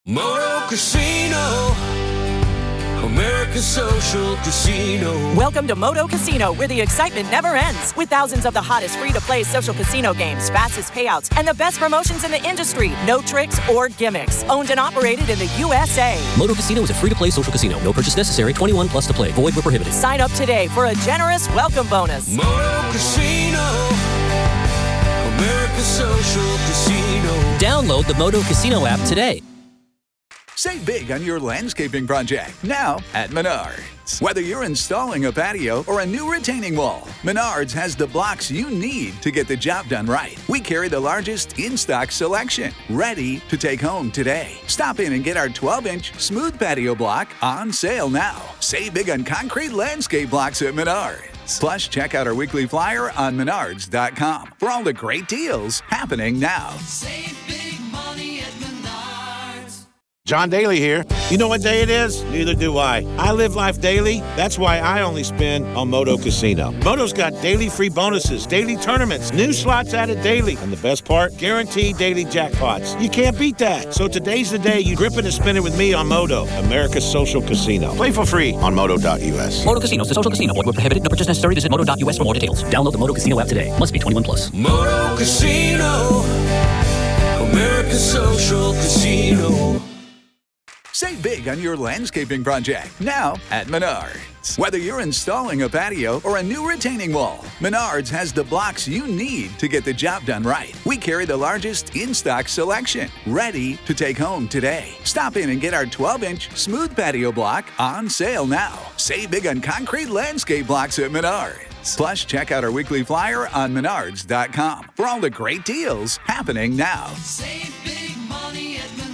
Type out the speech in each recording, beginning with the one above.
Moto Casino, America's social casino. Welcome to Moto Casino, where the excitement never ends. With thousands of the hottest free-to-play social casino games, fastest payouts, and the best promotions in the industry. No tricks or gimmicks. Owned and operated in the USA. Moto Casino is a free-to-play social casino. No purchase necessary. 21 plus to play. Void where prohibited. Sign up today for a generous welcome bonus. Moto Casino, America's social casino. Download the Moto Casino app today. Save big on your landscaping project now at Menards. Whether you're installing a patio or a new retaining wall, Menards has the blocks you need to get the job done right. We carry the largest in-stock selection, ready to take home today. Stop in and get our 12-inch smooth patio block on sale now. Save big on concrete landscape blocks at Menards. Plus, check out our weekly flyer on menards.com for all the great deals happening now. Save big money at Menards. John Daly here. You know what day it is? Neither do I. I live life daily. That's why I only spin on Moto Casino. Moto's got daily free bonuses, daily tournaments, new slots added daily, and the best part, guaranteed daily jackpots. You can't beat that. So today's the day you grip it and spin it with me on Moto, America's social casino. Play for free on Moto.us. Moto Casino is a social casino. Void where prohibited. No purchase necessary. Visit Moto.us for more details. Download the Moto Casino app today. Must be 21 plus. Moto Casino, America's social casino. Save big on your landscaping project now at Menards. Whether you're installing a patio or a new retaining wall, Menards has the blocks you need to get the job done right. We carry the largest in-stock selection, ready to take home today. Stop in and get our 12-inch smooth patio block on sale now. Save big on concrete landscape blocks at Menards. Plus, check out our weekly flyer on menards.com for all the great deals happening now. Save big money at Menards.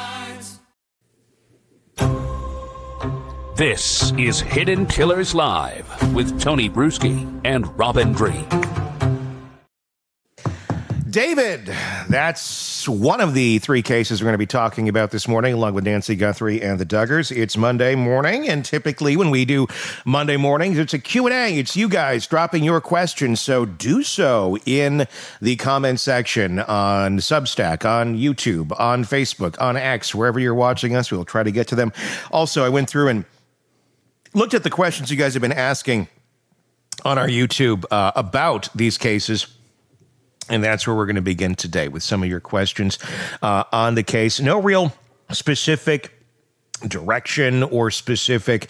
This is Hidden Killers Live with Tony Bruschi and Robin Drake. David, that's one of the three cases we're going to be talking about this morning, along with Nancy Guthrie and the Duggars. It's Monday morning, and typically when we do Monday mornings, it's a Q&A. It's you guys dropping your questions, so do so in the comment section on Substack, on YouTube, on Facebook, on X, wherever you're watching us. We'll try to get to them. Also, I went through and looked at the questions you guys have been asking on our YouTube about these cases. And that's where we're going to begin today with some of your questions on the case. No real specific direction or specific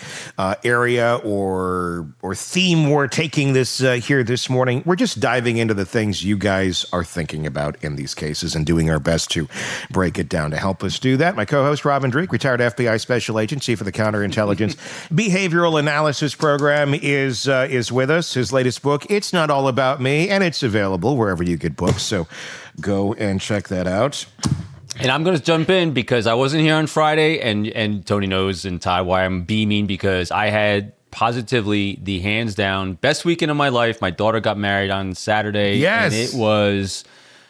area or theme we're taking this here this morning. We're just diving into the things you guys are thinking about in these cases and doing our best to break it down. To help us do that, my co-host Robin Drake, retired FBI Special Agent, Chief of the Counterintelligence Behavioral Analysis Program, is with us. His latest book, It's Not All About Me, and it's available wherever you get books, so go and check that out. And I'm going to jump in because I wasn't here on Friday, and Tony knows and Ty why I'm beaming, because I had positively the hands down best weekend of my life. My daughter got married on Saturday. Yes. And it was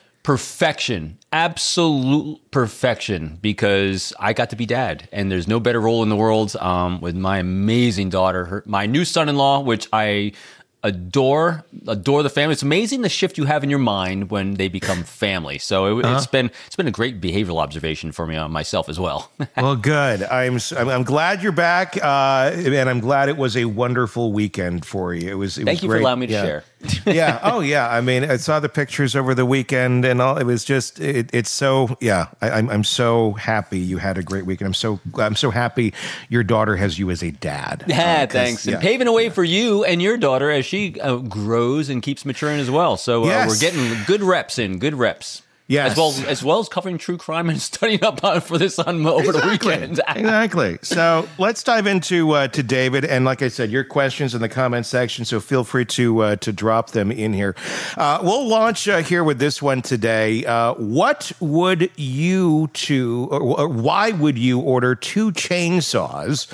perfection, absolute perfection, because I got to be dad, and there's no better role in the world with my amazing daughter, my new son-in-law, which I adore the family. It's amazing the shift you have in your mind when they become family. So it's been a great behavioral observation for me on myself as well. Well, good. I'm glad you're back, and I'm glad it was a wonderful weekend for you. It was Thank you great. for allowing me to share. Yeah. Oh, yeah. I mean, I saw the pictures over the weekend, and all. It was just it's so. Yeah. I'm so happy you had a great weekend. I'm so happy your daughter has you as a dad. Yeah. Thanks. And paving a way for you and your daughter as she grows and keeps maturing as well. So we're getting good reps in. Good reps. Yes. As well as covering true crime and studying up on for this over the weekend. Exactly. So let's dive into to David, and like I said, your questions in the comment section. So feel free to drop them in here. We'll launch here with this one today. What would you or why would you order 2 chainsaws?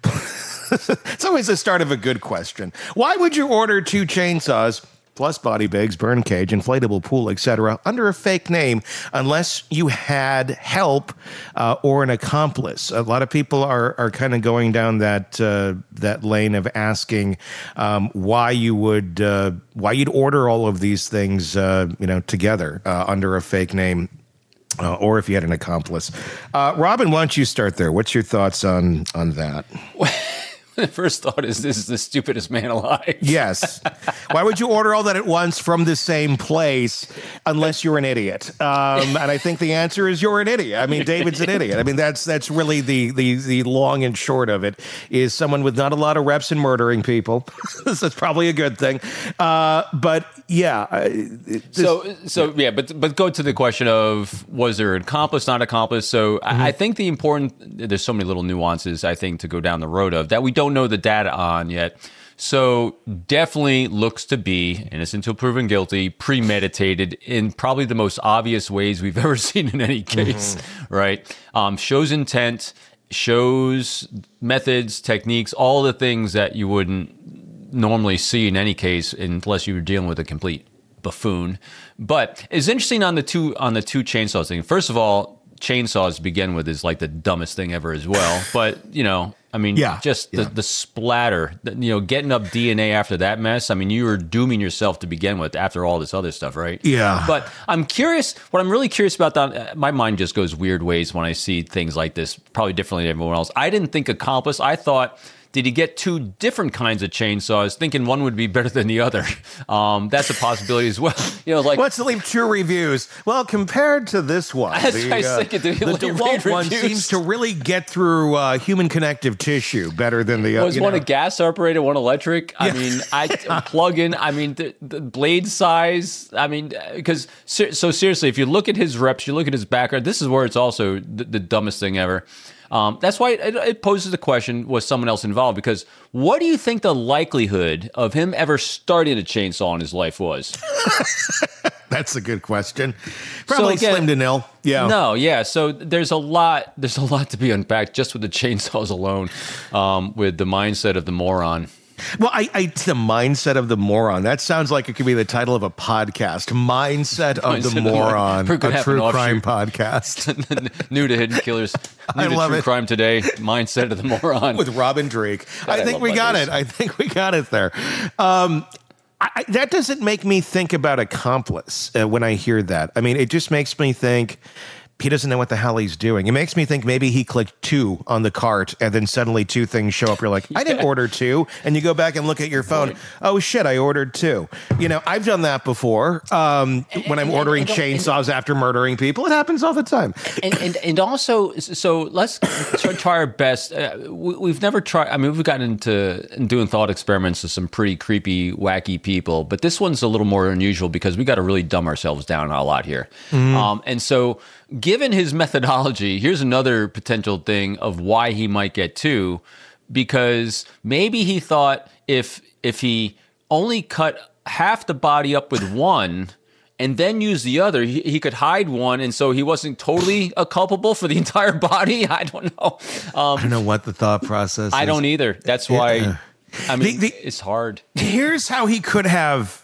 It's always the start of a good question. Why would you order 2 chainsaws plus body bags, burn cage, inflatable pool, etc., under a fake name unless you had help or an accomplice? A lot of people are kind of going down that lane of asking why you'd order all of these things together under a fake name. or if he had an accomplice. Robin, why don't you start there? What's your thoughts on that? The first thought is this is the stupidest man alive. Yes. Why would you order all that at once from the same place unless you're an idiot? And I think the answer is you're an idiot. I mean, David's an idiot. I mean, that's really the long and short of it, is someone with not a lot of reps in murdering people. This is probably a good thing. But yeah. But go to the question of, was there an accomplice, not accomplice? So I think there's so many little nuances, I think, to go down the road of that we don't know the data on yet. So definitely looks to be innocent until proven guilty, premeditated in probably the most obvious ways we've ever seen in any case, right? Shows intent, shows methods, techniques, all the things that you wouldn't normally see in any case unless you were dealing with a complete buffoon. But it's interesting on the two chainsaws thing. First of all, chainsaws begin with is like the dumbest thing ever as well. But, I mean, the splatter, getting up DNA after that mess. I mean, you were dooming yourself to begin with after all this other stuff, right? Yeah. But I'm curious, what I'm really curious about, that my mind just goes weird ways when I see things like this, probably differently than everyone else. I didn't think accomplice. I thought, did he get two different kinds of chainsaws, thinking one would be better than the other? That's a possibility as well. Let's leave true reviews. Well, compared to this one, the DeWalt one seems to really get through human connective tissue better than the other. Was one a gas operated, one electric? Yeah. I mean, plug-in. I mean, the blade size. I mean, because so seriously, if you look at his reps, you look at his background. This is where it's also the dumbest thing ever. That's why it poses the question, was someone else involved? Because what do you think the likelihood of him ever starting a chainsaw in his life was? That's a good question. Probably slim to nil. Yeah. No, yeah. So there's a lot to be unpacked just with the chainsaws alone, with the mindset of the moron. Well, the mindset of the moron. That sounds like it could be the title of a podcast. Mindset of the moron, a true crime podcast. New to Hidden Killers. New to True Crime Today. Mindset of the moron with Robin Dreeke. I think we got it. I think we got it there. That doesn't make me think about accomplice when I hear that. I mean, it just makes me think he doesn't know what the hell he's doing. It makes me think maybe he clicked 2 on the cart and then suddenly 2 things show up. You're like, I didn't order 2. And you go back and look at your phone. Oh, shit, I ordered 2. I've done that before when I'm ordering chainsaws after murdering people. It happens all the time. And also, so let's try our best. We've never tried. I mean, we've gotten into doing thought experiments with some pretty creepy, wacky people. But this one's a little more unusual because we got to really dumb ourselves down a lot here. Mm-hmm. And so, given his methodology, here's another potential thing of why he might get 2, because maybe he thought if he only cut half the body up with one and then use the other, he could hide one, and so he wasn't totally culpable for the entire body. I don't know. I don't know what the thought process is. I don't either. That's why, I mean, it's hard. Here's what he could have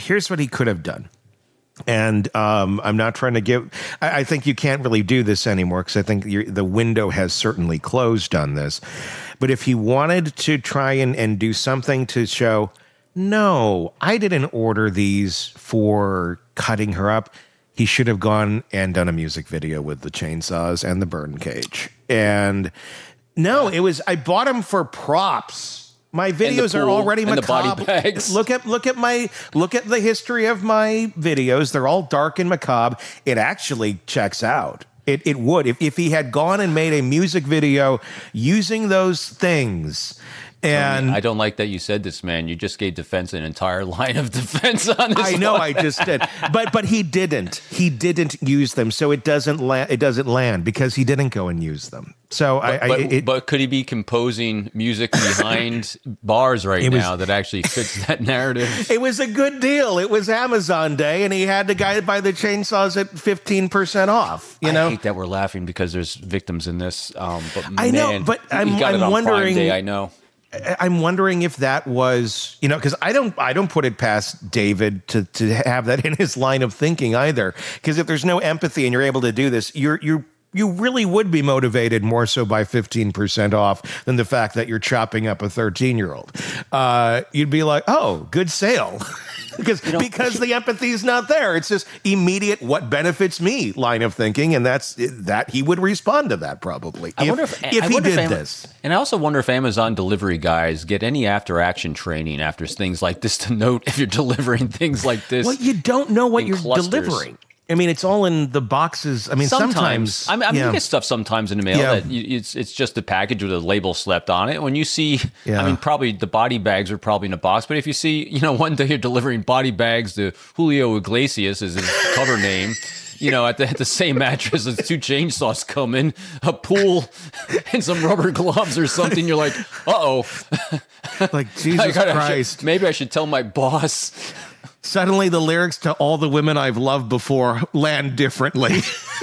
done. And I'm not trying to give. I think you can't really do this anymore because I think the window has certainly closed on this. But if he wanted to try and do something to show, no, I didn't order these for cutting her up, he should have gone and done a music video with the chainsaws and the burn cage. And no, it was, I bought them for props. My videos are already macabre. Body bags. Look at the history of my videos. They're all dark and macabre. It actually checks out. It would if he had gone and made a music video using those things. And I don't like that you said this, man. You just gave defense an entire line of defense on this. I know, I just did, but he didn't. He didn't use them, so it doesn't land. It doesn't land because he didn't go and use them. So, but could he be composing music behind bars now that actually fits that narrative? It was a good deal. It was Amazon Day, and he had the guy buy the chainsaws at 15% off. I hate that we're laughing because there's victims in this. But I know, but I'm wondering. Prime Day, I know. I'm wondering if that was, because I don't put it past David to have that in his line of thinking either. Because if there's no empathy and you're able to do this, you're you really would be motivated more so by 15% off than the fact that you're chopping up a 13-year-old. You'd be like, oh, good sale. Because the empathy is not there. It's just immediate what benefits me line of thinking, and that's that he would respond to that probably if he did this. And I also wonder if Amazon delivery guys get any after-action training after things like this to note if you're delivering things like this. Well, you don't know what you're clusters. delivering. I mean, it's all in the boxes. I mean, sometimes I mean, you get stuff sometimes in the mail that it's just a package with a label slapped on it. When you see, I mean, probably the body bags are probably in a box, but if you see, one day you're delivering body bags to Julio Iglesias is his cover name. At the same mattress as 2 chainsaws come in, a pool, and some rubber gloves or something. You're like, uh-oh. Like, Jesus Christ. Maybe I should tell my boss. Suddenly the lyrics to All the Women I've Loved Before land differently.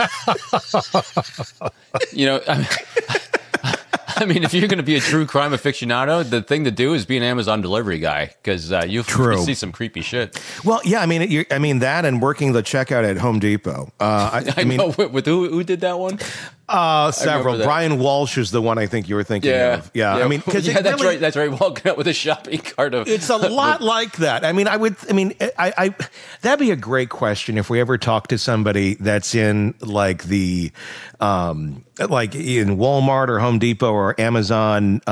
I mean, if you're going to be a true crime aficionado, the thing to do is be an Amazon delivery guy because you'll see some creepy shit. Well, yeah, I mean that and working the checkout at Home Depot. I mean, know with who did that one? Several. Brian Walsh is the one I think you were thinking of. Yeah. I mean, because that's right. That's right. Walking out with a shopping cart of. It's a lot like that. I mean, I that'd be a great question if we ever talk to somebody that's in like the, like in Walmart or Home Depot or Amazon,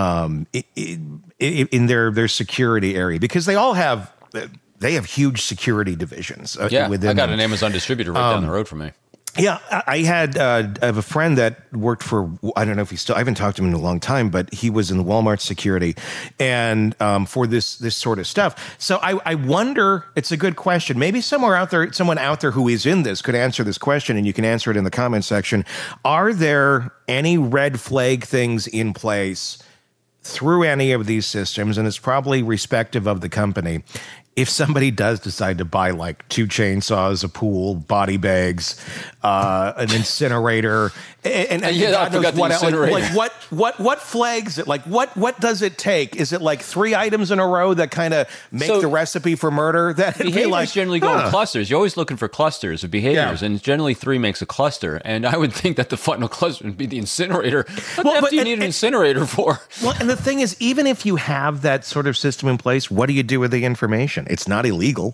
in their security area, because they all have huge security divisions. Within I got them. an Amazon distributor right down the road from me. Yeah, I have a friend that worked for, I don't know if I haven't talked to him in a long time, but he was in the Walmart security and for this sort of stuff. So I wonder, it's a good question. Maybe someone out there who is in this could answer this question, and you can answer it in the comment section. Are there any red flag things in place through any of these systems? And it's probably respective of the company. If somebody does decide to buy like 2 chainsaws, a pool, body bags, an incinerator, and I forgot the incinerator. Like what flags it? Like what does it take? Is it like 3 items in a row that kind of make the recipe for murder? That behaviors generally go in clusters. You're always looking for clusters of behaviors, and generally 3 makes a cluster. And I would think that the final cluster would be the incinerator. What do you need an incinerator for? Well, and the thing is, even if you have that sort of system in place, what do you do with the information? It's not illegal.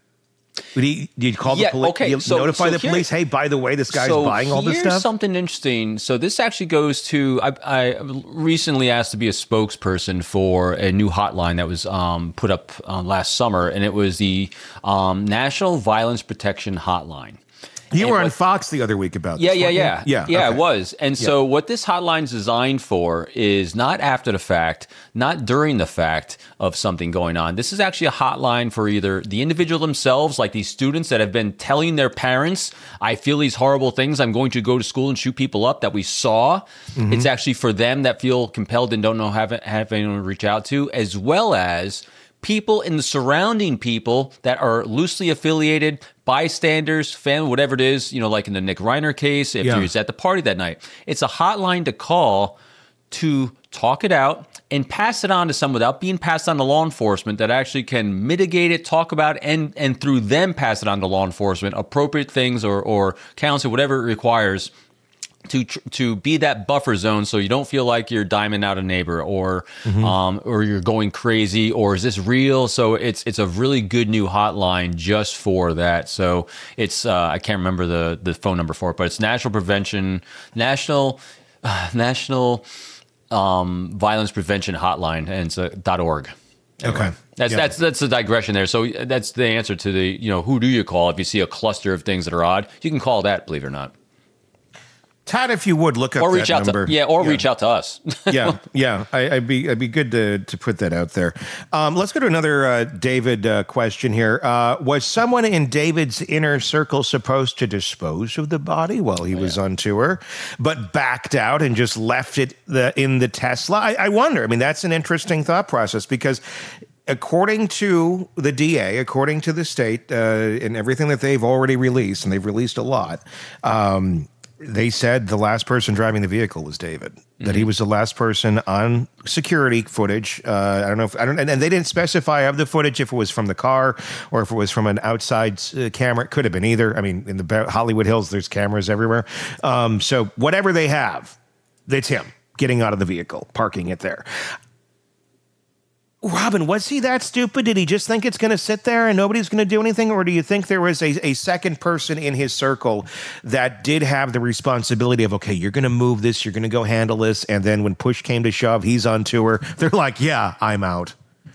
Do you call the police? Okay, notify the police? Hey, by the way, this guy's buying all this stuff. Here's something interesting. So this actually goes to. I recently asked to be a spokesperson for a new hotline that was put up last summer, and it was the National Violence Protection Hotline. You were on Fox the other week about this. Yeah. Okay. It was. And so what this hotline's designed for is not after the fact, not during the fact of something going on. This is actually a hotline for either the individual themselves, like these students that have been telling their parents, I feel these horrible things, I'm going to go to school and shoot people up that we saw. Mm-hmm. It's actually for them that feel compelled and don't know have anyone to reach out to, as well as people in the surrounding people that are loosely affiliated, bystanders, family, whatever it is, like in the Nick Reiner case, if he was at the party that night. It's a hotline to call to talk it out and pass it on to someone without being passed on to law enforcement that actually can mitigate it, talk about it, and through them pass it on to law enforcement, appropriate things or counsel, whatever it requires, to be that buffer zone so you don't feel like you're diming out a neighbor or you're going crazy, or is this real? So it's a really good new hotline just for that. So it's I can't remember the phone number for it, but it's National Violence Prevention Hotline, and it's .org. Okay. That's the digression there. So that's the answer to the, who do you call if you see a cluster of things that are odd? You can call that, believe it or not. Todd, if you would look up reach that out number. Reach out to us. I'd be good to put that out there. Let's go to another David question here. Was someone in David's inner circle supposed to dispose of the body while he was on tour, but backed out and just left it in the Tesla? I wonder. I mean, that's an interesting thought process, because according to the DA, according to the state, and everything that they've already released, and they've released a lot, they said the last person driving the vehicle was David. That he was the last person on security footage. And they didn't specify of the footage if it was from the car or if it was from an outside camera. It could have been either. I mean, in the Hollywood Hills, there's cameras everywhere. So whatever they have, it's him getting out of the vehicle, parking it there. Robin, was he that stupid? Did he just think it's going to sit there and nobody's going to do anything? Or do you think there was a second person in his circle that did have the responsibility of, okay, you're going to move this, you're going to go handle this, and then when push came to shove, he's on tour. They're like, yeah, I'm out.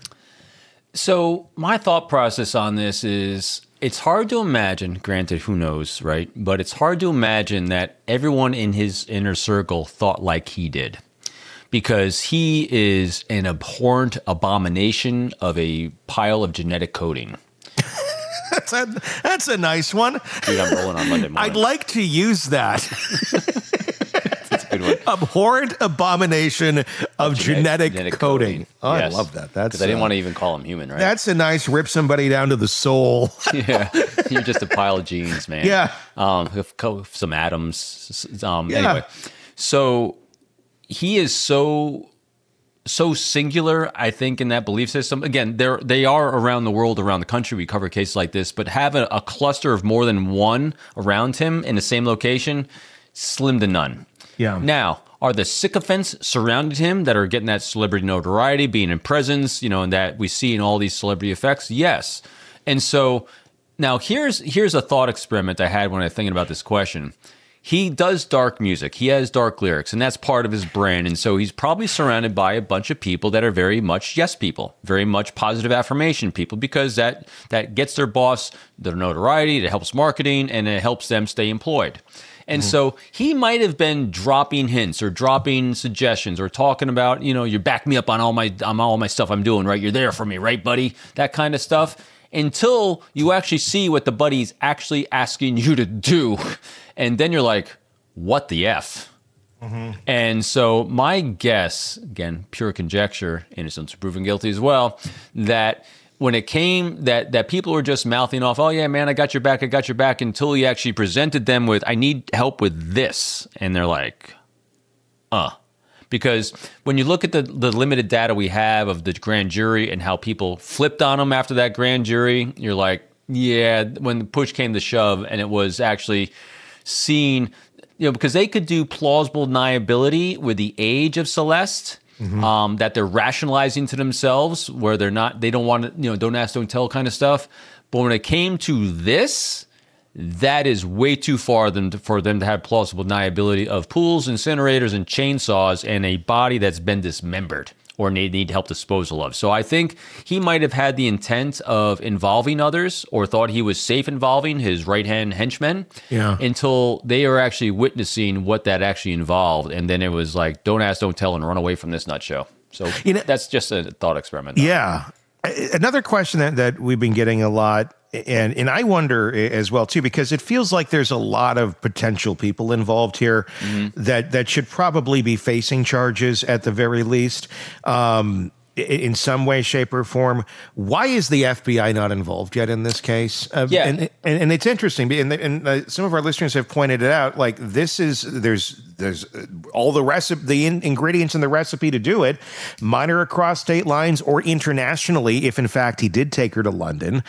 So my thought process on this is it's hard to imagine, granted, who knows, right? But it's hard to imagine that everyone in his inner circle thought like he did. Because he is an abhorrent abomination of a pile of genetic coding. That's a nice one. Dude, I'm rolling on Monday morning. I'd like to use that. That's a good one. Abhorrent abomination of genetic coding. Oh, Yes. I love that. Because I didn't want to even call him human, right? That's a nice rip somebody down to the soul. Yeah. You're just a pile of genes, man. Yeah. Some atoms. Anyway. So he is so singular, I think, in that belief system. Again, they are around the world, around the country. We cover cases like this, but have a cluster of more than one around him in the same location, slim to none. Yeah. Now, are the sycophants surrounding him that are getting that celebrity notoriety, being in presence, and that we see in all these celebrity effects? Yes. And so now here's a thought experiment I had when I was thinking about this question. He does dark music. He has dark lyrics, and that's part of his brand. And so he's probably surrounded by a bunch of people that are very much yes people, very much positive affirmation people, because that gets their boss their notoriety, it helps marketing, and it helps them stay employed. And so he might have been dropping hints or dropping suggestions or talking about, you back me up on all my stuff I'm doing, right? You're there for me, right, buddy? That kind of stuff. Until you actually see what the buddy's actually asking you to do. And then you're like, what the F? And so my guess, again, pure conjecture, innocent until proven guilty as well, that when it came that people were just mouthing off, oh yeah, man, I got your back, until he actually presented them with, I need help with this. And they're like, Because when you look at the limited data we have of the grand jury and how people flipped on them after that grand jury, you're like, yeah, when the push came to shove and it was actually seen, because they could do plausible deniability with the age of Celeste, that they're rationalizing to themselves where they don't want to, don't ask, don't tell kind of stuff. But when it came to this, that is way too far for them to have plausible deniability of pools, incinerators, and chainsaws and a body that's been dismembered or need help disposal of. So I think he might have had the intent of involving others or thought he was safe involving his right-hand henchmen until they are actually witnessing what that actually involved. And then it was like, don't ask, don't tell, and run away from this nut show. So that's just a thought experiment. Yeah. Another question that we've been getting a lot, and I wonder as well, too, because it feels like there's a lot of potential people involved here that should probably be facing charges at the very least. In some way, shape, or form. Why is the FBI not involved yet in this case? And it's interesting, and some of our listeners have pointed it out. Like there's all the ingredients in the recipe to do it, minor across state lines or internationally, if in fact he did take her to London.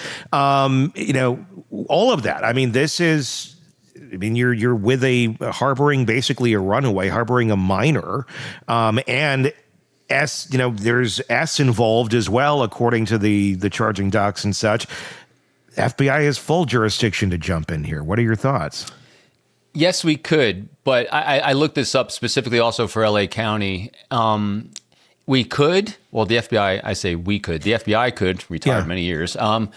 All of that. I mean, you're with harboring basically a runaway, harboring a minor, and there's S involved as well, according to the charging docs and such. FBI has full jurisdiction to jump in here. What are your thoughts? Yes, we could, but I looked this up specifically also for LA County. We could, well, the FBI, I say we could. The FBI could, retired many years.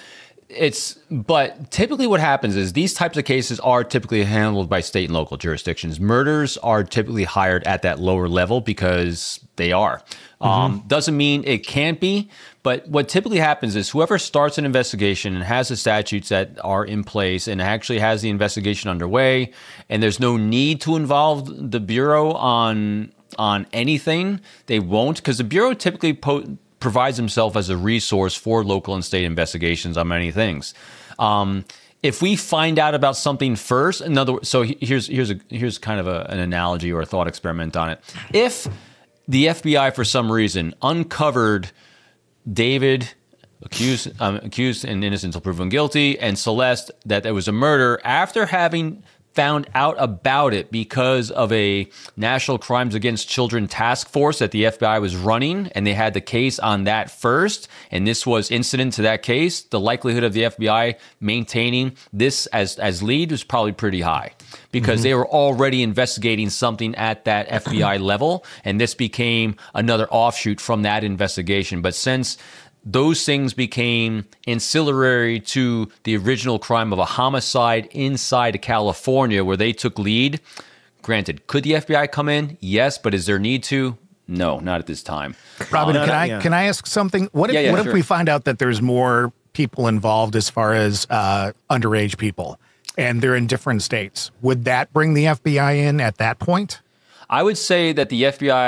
But typically what happens is these types of cases are typically handled by state and local jurisdictions. Murders are typically hired at that lower level because they are. Doesn't mean it can't be, but what typically happens is whoever starts an investigation and has the statutes that are in place and actually has the investigation underway, and there's no need to involve the Bureau on anything, they won't, because the Bureau typically provides himself as a resource for local and state investigations on many things. if we find out about something first, in other words, so here's kind of an analogy or a thought experiment on it. If the FBI, for some reason, uncovered David, accused and innocent until proven guilty, and Celeste, that there was a murder, after having found out about it because of a National Crimes Against Children task force that the FBI was running, and they had the case on that first, and this was incident to that case, the likelihood of the FBI maintaining this as lead was probably pretty high because they were already investigating something at that FBI level, and this became another offshoot from that investigation. But since those things became ancillary to the original crime of a homicide inside of California where they took lead. Granted, could the FBI come in? Yes, but is there need to? No, not at this time. Robin, can I ask something? What if we find out that there's more people involved as far as underage people and they're in different states? Would that bring the FBI in at that point? I would say that the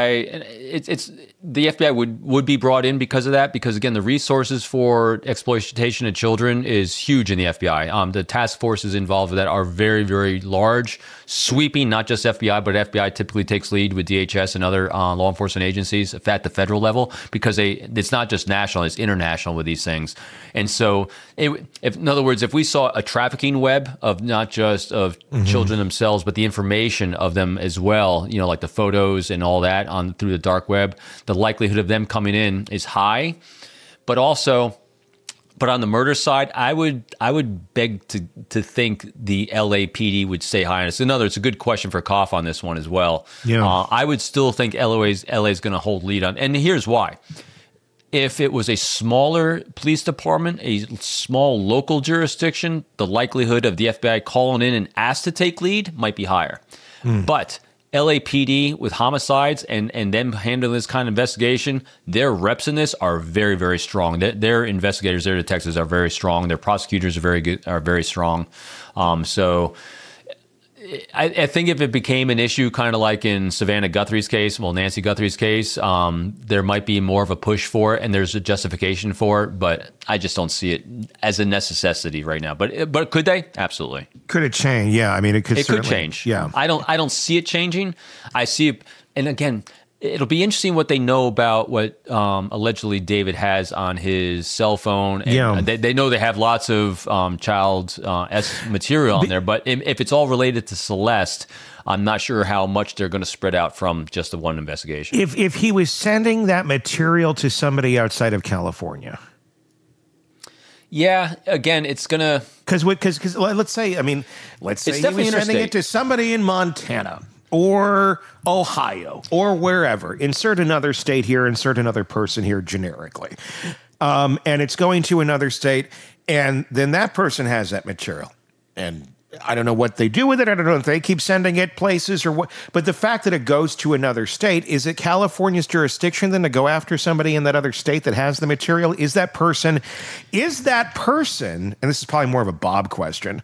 FBI, the FBI would be brought in because of that. Because again, the resources for exploitation of children is huge in the FBI. The task forces involved with that are very, very large, sweeping. Not just FBI, but FBI typically takes lead with DHS and other law enforcement agencies at the federal level because it's not just national; it's international with these things. And so, in other words, if we saw a trafficking web of not just of children themselves, but the information of them as well, like the photos and all that through the dark web, the likelihood of them coming in is high. But on the murder side, I would beg to think the LAPD would stay high on this. It's a good question for Koff on this one as well. Yeah. I would still think LA is going to hold lead on, and here's why. If it was a smaller police department, a small local jurisdiction, the likelihood of the FBI calling in and asked to take lead might be higher. But LAPD with homicides and them handling this kind of investigation, their reps in this are very, very strong. Their investigators, their detectives are very strong. Their prosecutors are very strong. So I think if it became an issue kind of like in Savannah Guthrie's case, Nancy Guthrie's case, there might be more of a push for it and there's a justification for it, but I just don't see it as a necessity right now. But could they? Absolutely. Could it change? Yeah, I mean, it could change. Yeah. I don't see it changing. I see it, and again, it'll be interesting what they know about what allegedly David has on his cell phone. And they know they have lots of child material on there, but if it's all related to Celeste, I'm not sure how much they're going to spread out from just the one investigation. If he was sending that material to somebody outside of California. Yeah, again, it's going to... Because let's say he was sending it to somebody in Montana or Ohio or wherever. Insert another state here, insert another person here generically. And it's going to another state, and then that person has that material. And I don't know what they do with it. I don't know if they keep sending it places or what. But the fact that it goes to another state, is it California's jurisdiction then to go after somebody in that other state that has the material? Is that person, and this is probably more of a Bob question,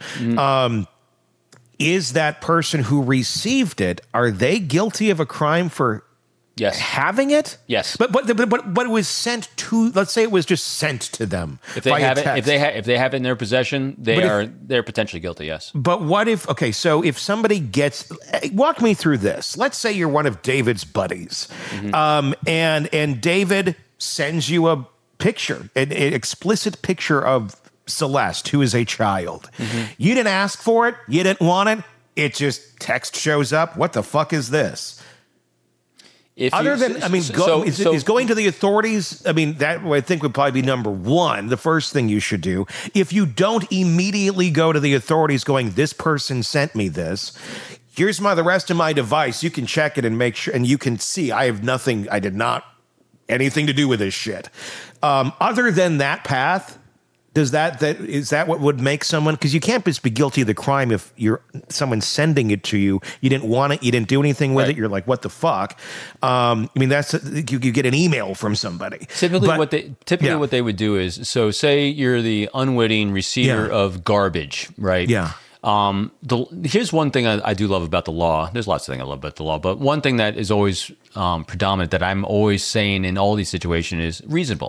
is that person who received it, are they guilty of a crime for having it? Yes. But it was sent to, let's say it was just sent to them. If they have it, if they have it in their possession, they're potentially guilty, yes. But what if, so if somebody walk me through this. Let's say you're one of David's buddies. And David sends you a picture, an explicit picture of Celeste, who is a child. You didn't ask for it. You didn't want it. It just text shows up. What the fuck is this? Is going to the authorities, that I think would probably be number one, the first thing you should do. If you don't immediately go to the authorities going, this person sent me this, here's the rest of my device. You can check it and make sure, and you can see I did not anything to do with this shit. Other than that path, is that what would make someone? Because you can't just be guilty of the crime if someone's sending it to you. You didn't want it. You didn't do anything with it. You're like, what the fuck? You get an email from somebody. Typically, what they would do is, so say you're the unwitting receiver of garbage, right? Yeah. Here's one thing I do love about the law. There's lots of things I love about the law, but one thing that is always predominant that I'm always saying in all these situations is reasonable.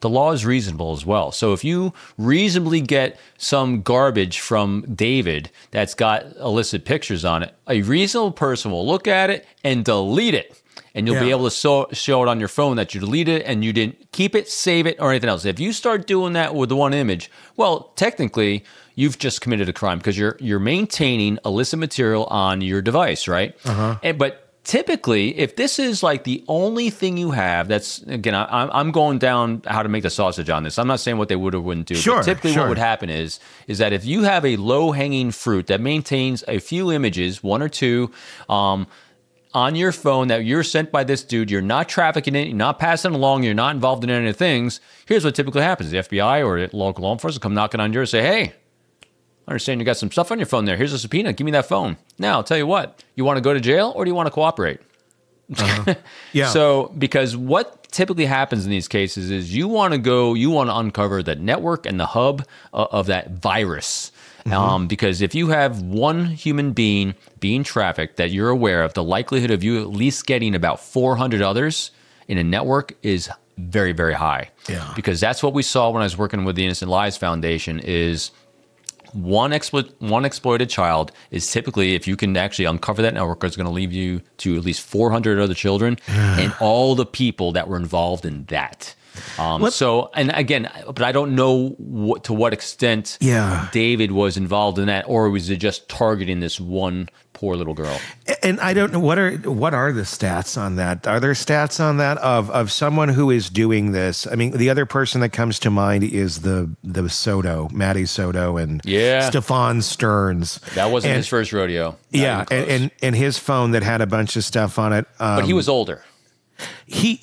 the law is reasonable as well. So if you reasonably get some garbage from David that's got illicit pictures on it, a reasonable person will look at it and delete it. And you'll be able to show it on your phone that you deleted it and you didn't keep it, save it, or anything else. If you start doing that with the one image, well, technically, you've just committed a crime because you're maintaining illicit material on your device, right? But typically, if this is like the only thing you have, that's, again, I'm going down how to make the sausage on this. I'm not saying what they would or wouldn't do. But typically what would happen is that if you have a low-hanging fruit that maintains a few images, one or two, on your phone that you're sent by this dude, you're not trafficking it, you're not passing along, you're not involved in any of the things, here's what typically happens. The FBI or the local law enforcement come knocking on your door and say, hey, I understand you got some stuff on your phone there. Here's a subpoena. Give me that phone. Now, I'll tell you what. You want to go to jail or do you want to cooperate? So, because what typically happens in these cases is you want to uncover the network and the hub of that virus. Because if you have one human being trafficked that you're aware of, the likelihood of you at least getting about 400 others in a network is very, very high. Because that's what we saw when I was working with the Innocent Lives Foundation is one exploited child is typically, if you can actually uncover that network, it's going to lead you to at least 400 other children and all the people that were involved in that. So, and again, but I don't know to what extent David was involved in that, or was it just targeting this one poor little girl? And I don't know what are the stats on that? Are there stats on that of someone who is doing this? I mean, the other person that comes to mind is the Soto, Matty Soto, and Stefan Stearns. That wasn't his first rodeo. And his phone that had a bunch of stuff on it. But he was older. He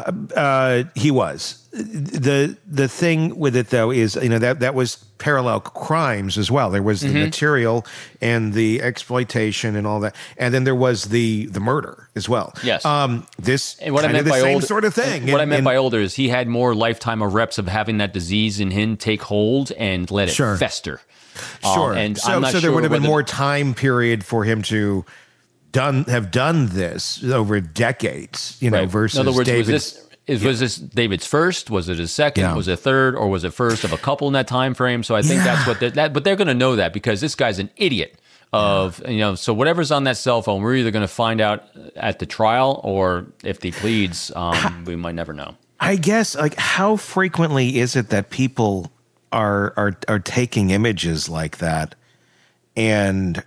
was. The thing with it though is, that was parallel crimes as well. There was the material and the exploitation and all that, and then there was the murder as well. Yes. This and what I meant by same older, sort of thing. What I meant by older is he had more lifetime of reps of having that disease in him take hold and let it fester. And so there would have been more time period for him to have done this over decades, versus in other words, David's. Was this David's first? Was it his second? Was it third? Or was it first of a couple in that time frame? So I think that's what but they're going to know that because this guy's an idiot so whatever's on that cell phone, we're either going to find out at the trial or if he pleads, we might never know. I guess, how frequently is it that people are taking images like that and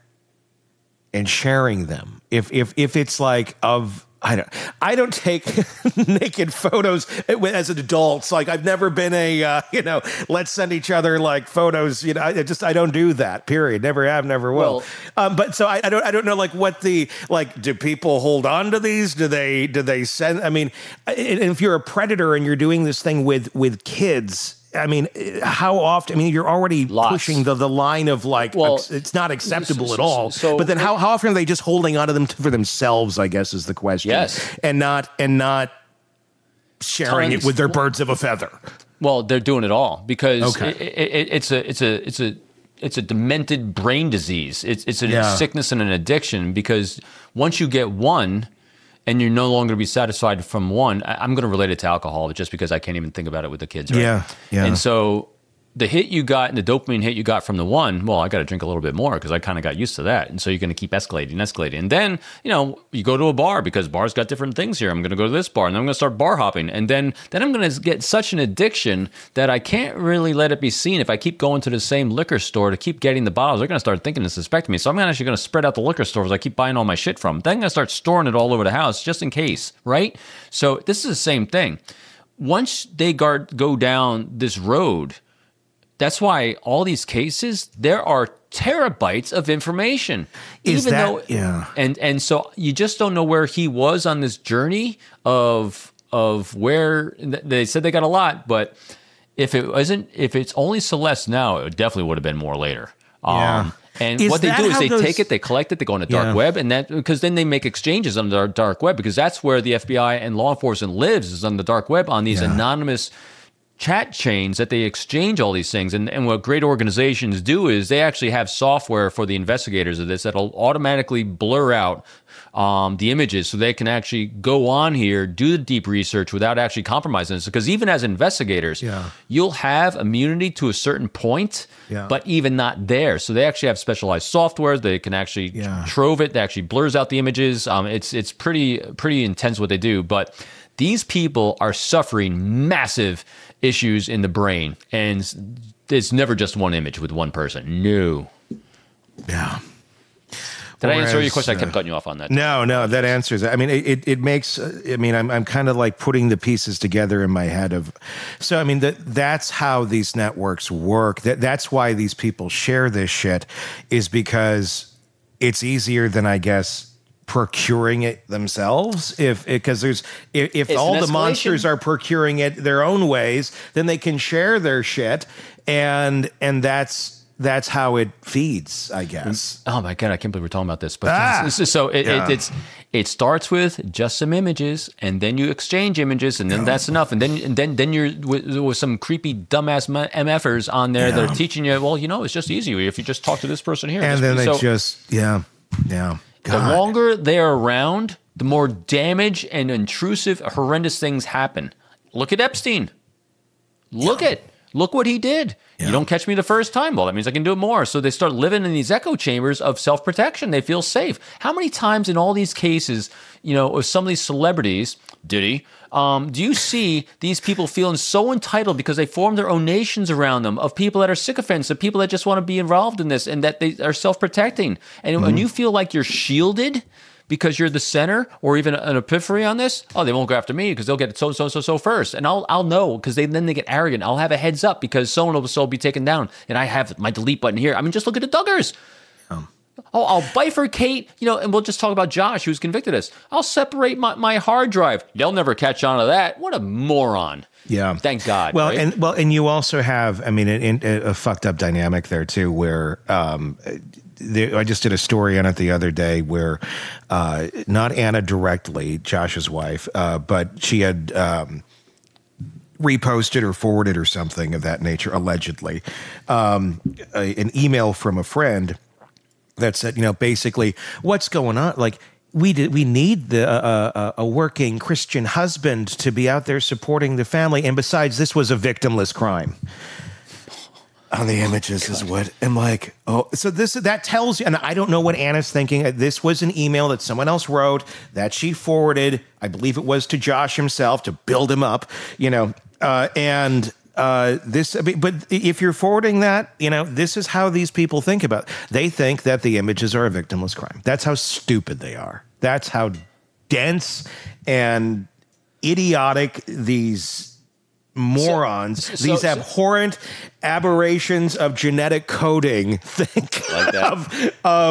sharing them? If it's like I don't take naked photos as an adult. It's like I've never been let's send each other like photos. I don't do that. Period. Never have. Never will. But so I don't know what do people hold on to these? Do they send? I mean, if you're a predator and you're doing this thing with kids. I mean, how often? I mean, you're already pushing the line of it's not acceptable at all. But then how often are they just holding onto them for themselves? I guess is the question. Yes, and not sharing it with their birds of a feather. Well, they're doing it all because it's a demented brain disease. It's a sickness and an addiction because once you get one. And you're no longer going to be satisfied from one. I'm going to relate it to alcohol just because I can't even think about it with the kids. Right? Yeah. And so the hit you got and the dopamine hit you got from the one, well, I got to drink a little bit more because I kind of got used to that. And so you're going to keep escalating. And then, you go to a bar because bars got different things here. I'm going to go to this bar and then I'm going to start bar hopping. And then I'm going to get such an addiction that I can't really let it be seen. If I keep going to the same liquor store to keep getting the bottles, they're going to start thinking and suspecting me. So I'm actually going to spread out the liquor stores I keep buying all my shit from. Then I'm going to start storing it all over the house just in case, right? So this is the same thing. Once they go down this road, that's why all these cases, there are terabytes of information. And so you just don't know where he was on this journey of where they said they got a lot, but if it's only Celeste now, it definitely would have been more later. And what they do is they take it, they collect it, they go on the dark web, and that because then they make exchanges on the dark web because that's where the FBI and law enforcement lives is on the dark web on these anonymous chat chains that they exchange all these things. And what great organizations do is they actually have software for the investigators of this that'll automatically blur out the images so they can actually go on here, do the deep research without actually compromising this. Because even as investigators, you'll have immunity to a certain point, but even not there. So they actually have specialized software. They can actually trove it. That actually blurs out the images. It's pretty intense what they do. But these people are suffering massive issues in the brain. And it's never just one image with one person. No. Yeah. Did I answer your question? I kept cutting you off on that. No, that answers it. I mean, it makes, I'm kind of like putting the pieces together in my head so I mean, that's how these networks work. That's why these people share this shit, is because it's easier than, I guess, procuring it themselves. Because if all the monsters are procuring it their own ways, then they can share their shit, and that's how it feeds, I guess. Oh my God, I can't believe we're talking about this. But it starts with just some images, and then you exchange images, and then that's enough. And then you're with some creepy dumbass MFers on there that are teaching you, well, it's just easy if you just talk to this person here. And then The longer they're around, the more damage and intrusive, horrendous things happen. Look at Epstein. Look what he did. You don't catch me the first time. Well, that means I can do it more. So they start living in these echo chambers of self-protection. They feel safe. How many times in all these cases, of some of these celebrities, Diddy, do you see these people feeling so entitled because they form their own nations around them of people that are sycophants, of people that just want to be involved in this and that they are self-protecting. And when you feel like you're shielded because you're the center or even an epiphany on this, they won't go after me because they'll get it so first. And I'll know because then they get arrogant. I'll have a heads up because someone will be taken down and I have my delete button here. I mean, just look at the Duggars. I'll bifurcate, and we'll just talk about Josh, who's convicted us. I'll separate my hard drive. They'll never catch on to that. What a moron. Yeah. Thank God. Well, right? and you also have, a fucked up dynamic there too, where I just did a story on it the other day where not Anna directly, Josh's wife, but she had reposted or forwarded or something of that nature, allegedly, an email from a friend that said, basically, what's going on? Like, we need a working Christian husband to be out there supporting the family. And besides, this was a victimless crime. On the images is what I'm like. Oh, so that tells you, and I don't know what Anna's thinking. This was an email that someone else wrote that she forwarded. I believe it was to Josh himself to build him up, but if you're forwarding that, this is how these people think about it. They think that the images are a victimless crime. That's how stupid they are. That's how dense and idiotic these morons, these abhorrent aberrations of genetic coding think like that.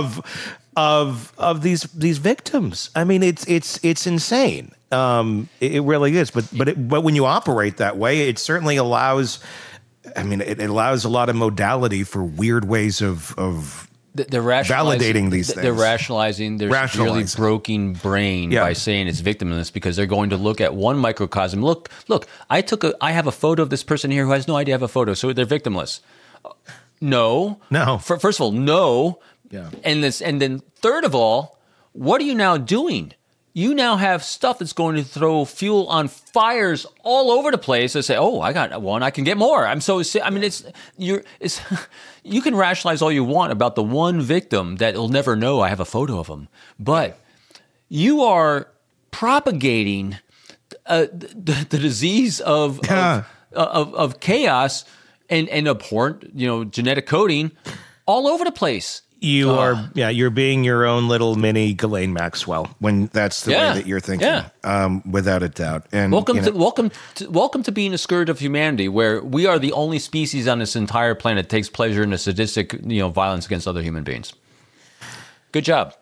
of these victims. I mean, it's insane. It really is. But when you operate that way, it certainly allows. It allows a lot of modality for weird ways of they're validating these things. They're rationalizing their severely broken brain by saying it's victimless because they're going to look at one microcosm. Look, I have a photo of this person here who has no idea I have a photo, so they're victimless. No. First of all, no. Yeah. And then third of all, what are you now doing? You now have stuff that's going to throw fuel on fires all over the place. They say, "Oh, I got one. I can get more." You can rationalize all you want about the one victim that will never know I have a photo of him, but you are propagating the disease of chaos and abhorrent, genetic coding all over the place. You're being your own little mini Ghislaine Maxwell when that's the way that you're thinking, without a doubt. And welcome to being a scourge of humanity, where we are the only species on this entire planet that takes pleasure in the sadistic, violence against other human beings. Good job.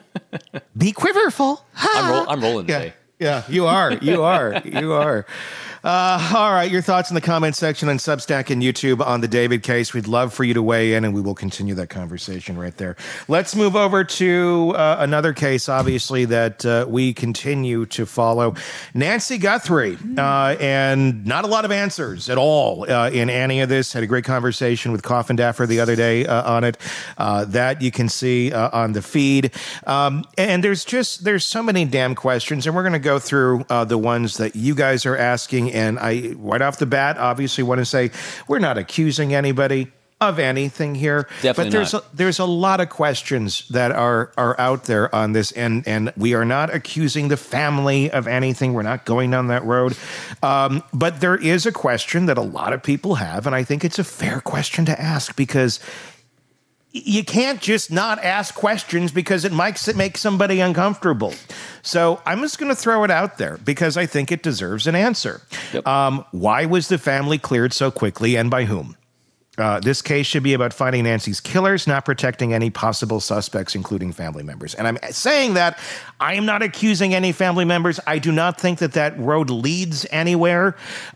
Be quiverful. I'm rolling today. Yeah, you are. All right, your thoughts in the comment section on Substack and YouTube on the David case. We'd love for you to weigh in, and we will continue that conversation right there. Let's move over to another case, obviously, that we continue to follow. Nancy Guthrie, and not a lot of answers at all in any of this. Had a great conversation with Coffin Daffer the other day on it. That you can see on the feed. And there's so many damn questions, and we're going to go through the ones that you guys are asking. And I, right off the bat, obviously want to say we're not accusing anybody of anything here. Definitely but there's a lot of questions that are out there on this, and we are not accusing the family of anything. We're not going down that road. But there is a question that a lot of people have, and I think it's a fair question to ask, because you can't just not ask questions because it might make somebody uncomfortable. So I'm just going to throw it out there because I think it deserves an answer. Yep. Why was the family cleared so quickly, and by whom? This case should be about finding Nancy's killers, not protecting any possible suspects, including family members. And I'm saying that I am not accusing any family members. I do not think that road leads anywhere.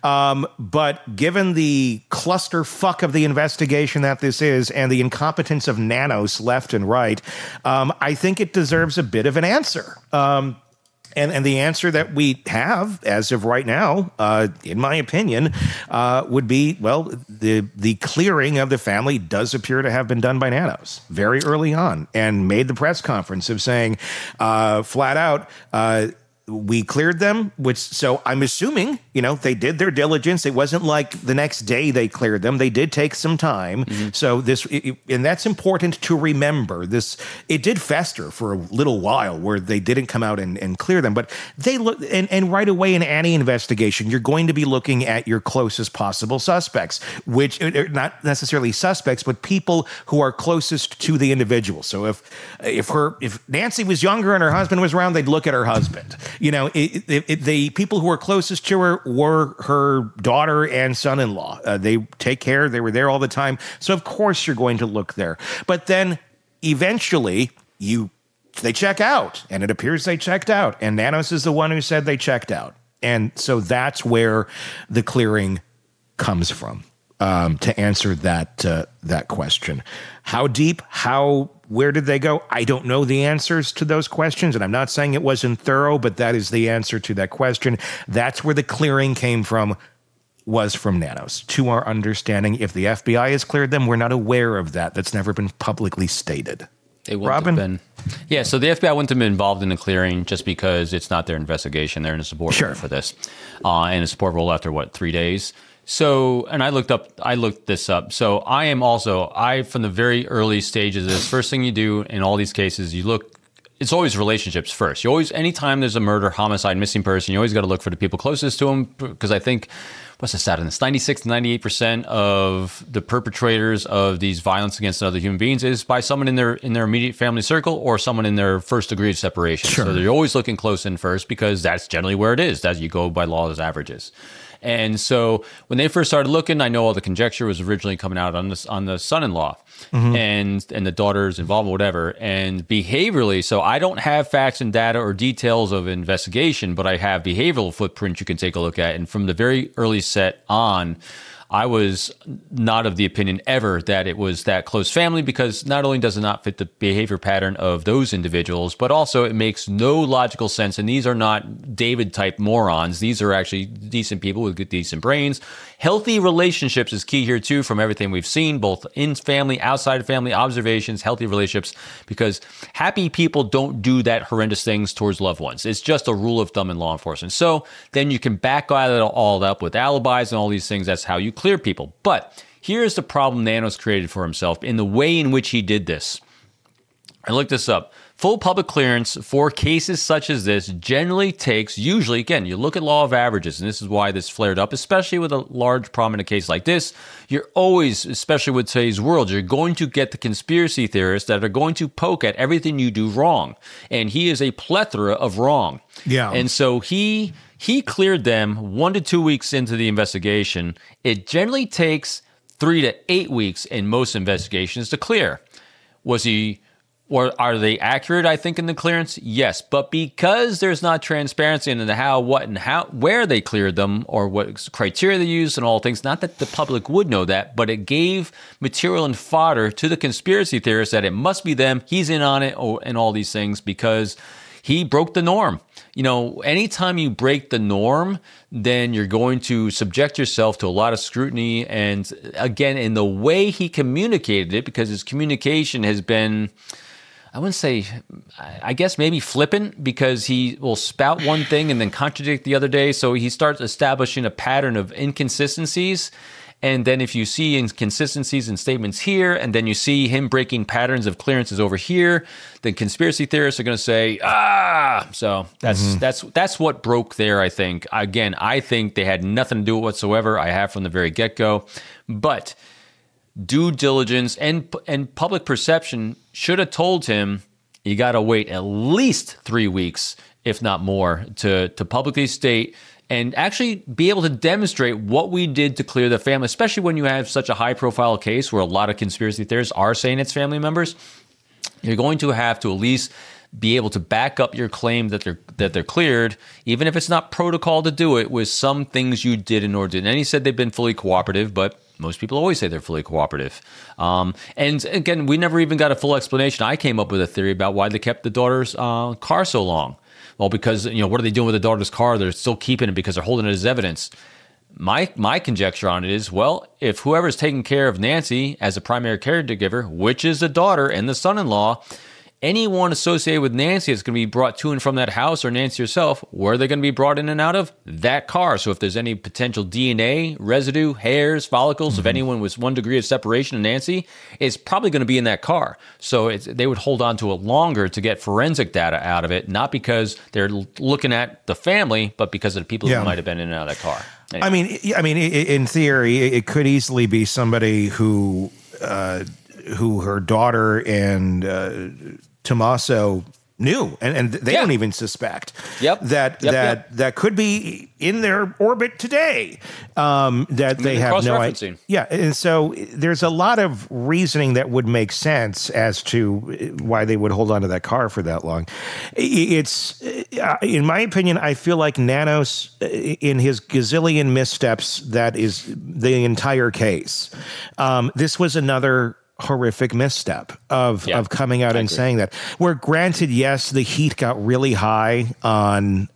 But given the clusterfuck of the investigation that this is and the incompetence of Nanos left and right, I think it deserves a bit of an answer. And the answer that we have as of right now, in my opinion, would be, well, the clearing of the family does appear to have been done by Nanos very early on, and made the press conference of saying flat out, we cleared them, so I'm assuming, they did their diligence. It wasn't like the next day they cleared them. They did take some time. Mm-hmm. So and that's important to remember. It did fester for a little while where they didn't come out and clear them, but they look, and right away in any investigation, you're going to be looking at your closest possible suspects, which are not necessarily suspects, but people who are closest to the individual. So if Nancy was younger and her husband was around, they'd look at her husband. The people who were closest to her were her daughter and son-in-law. They take care. They were there all the time. So, of course, you're going to look there. But then eventually they check out, and it appears they checked out. And Nanos is the one who said they checked out. And so that's where the clearing comes from, to answer that question. How deep? Where did they go? I don't know the answers to those questions, and I'm not saying it wasn't thorough, but that is the answer to that question. That's where the clearing came from, was from Nanos. To our understanding, if the FBI has cleared them, we're not aware of that. That's never been publicly stated. It wouldn't Robin? have been. Yeah, so the FBI wouldn't have been involved in the clearing just because it's not their investigation. They're in a support role for this. And a support role after, 3 days? So, and I looked this up. So from the very early stages of this, first thing you do in all these cases, it's always relationships first. Anytime there's a murder, homicide, missing person, you always got to look for the people closest to them, because I think, what's the stat on this? 96 to 98% of the perpetrators of these violence against other human beings is by someone in their immediate family circle or someone in their first degree of separation. Sure. So they're always looking close in first, because that's generally where it is. That's, you go by law as averages. And so when they first started looking, I know all the conjecture was originally coming out on the son-in-law, mm-hmm. and the daughter's involvement, whatever. And behaviorally, so I don't have facts and data or details of investigation, but I have behavioral footprint you can take a look at. And from the very early set on, I was not of the opinion ever that it was that close family, because not only does it not fit the behavior pattern of those individuals, but also it makes no logical sense. And these are not David-type morons. These are actually decent people with good, decent brains. Healthy relationships is key here, too, from everything we've seen, both in family, outside of family, observations, healthy relationships, because happy people don't do that horrendous things towards loved ones. It's just a rule of thumb in law enforcement. So then you can back all up with alibis and all these things. That's how you clear people. But here's the problem Nanos created for himself in the way in which he did this. I looked this up. Full public clearance for cases such as this generally takes, usually, again, you look at law of averages, and this is why this flared up, especially with a large prominent case like this. You're always, especially with today's world, you're going to get the conspiracy theorists that are going to poke at everything you do wrong. And he is a plethora of wrong. Yeah. And so he cleared them 1 to 2 weeks into the investigation. It generally takes 3 to 8 weeks in most investigations to clear. Was he Or are they accurate, I think, in the clearance? Yes. But because there's not transparency into the how, what, and where they cleared them or what criteria they used and all things, not that the public would know that, but it gave material and fodder to the conspiracy theorists that it must be them, he's in on it, and all these things because he broke the norm. Anytime you break the norm, then you're going to subject yourself to a lot of scrutiny. And again, in the way he communicated it, because his communication has been, I wouldn't say, I guess maybe flippant, because he will spout one thing and then contradict the other day. So he starts establishing a pattern of inconsistencies. And then if you see inconsistencies in statements here, and then you see him breaking patterns of clearances over here, then conspiracy theorists are going to say, So that's what broke there, I think. Again, I think they had nothing to do with it whatsoever. I have from the very get-go. But due diligence and public perception should have told him, you got to wait at least 3 weeks, if not more, to publicly state and actually be able to demonstrate what we did to clear the family, especially when you have such a high-profile case where a lot of conspiracy theorists are saying it's family members. You're going to have to at least be able to back up your claim that they're cleared, even if it's not protocol to do it, with some things you did in order to. And he said they've been fully cooperative, but most people always say they're fully cooperative. And again, we never even got a full explanation. I came up with a theory about why they kept the daughter's car so long. Well, because, what are they doing with the daughter's car? They're still keeping it because they're holding it as evidence. My conjecture on it is, well, if whoever's taking care of Nancy as a primary caregiver, which is the daughter and the son-in-law, anyone associated with Nancy is going to be brought to and from that house, or Nancy herself, where are they going to be brought in and out of? That car. So if there's any potential DNA, residue, hairs, follicles, if anyone was 1 degree of separation of Nancy, it's probably going to be in that car. So they would hold on to it longer to get forensic data out of it, not because they're looking at the family, but because of the people who might have been in and out of that car. Anyway. I mean, in theory, it could easily be somebody who her daughter and Tommaso knew, and they don't even suspect that could be in their orbit today. That they have no idea. Yeah, and so there's a lot of reasoning that would make sense as to why they would hold on to that car for that long. It's, in my opinion, I feel like Nanos, in his gazillion missteps, that is the entire case. This was another horrific misstep of coming out and saying that. Where granted, yes, the heat got really high on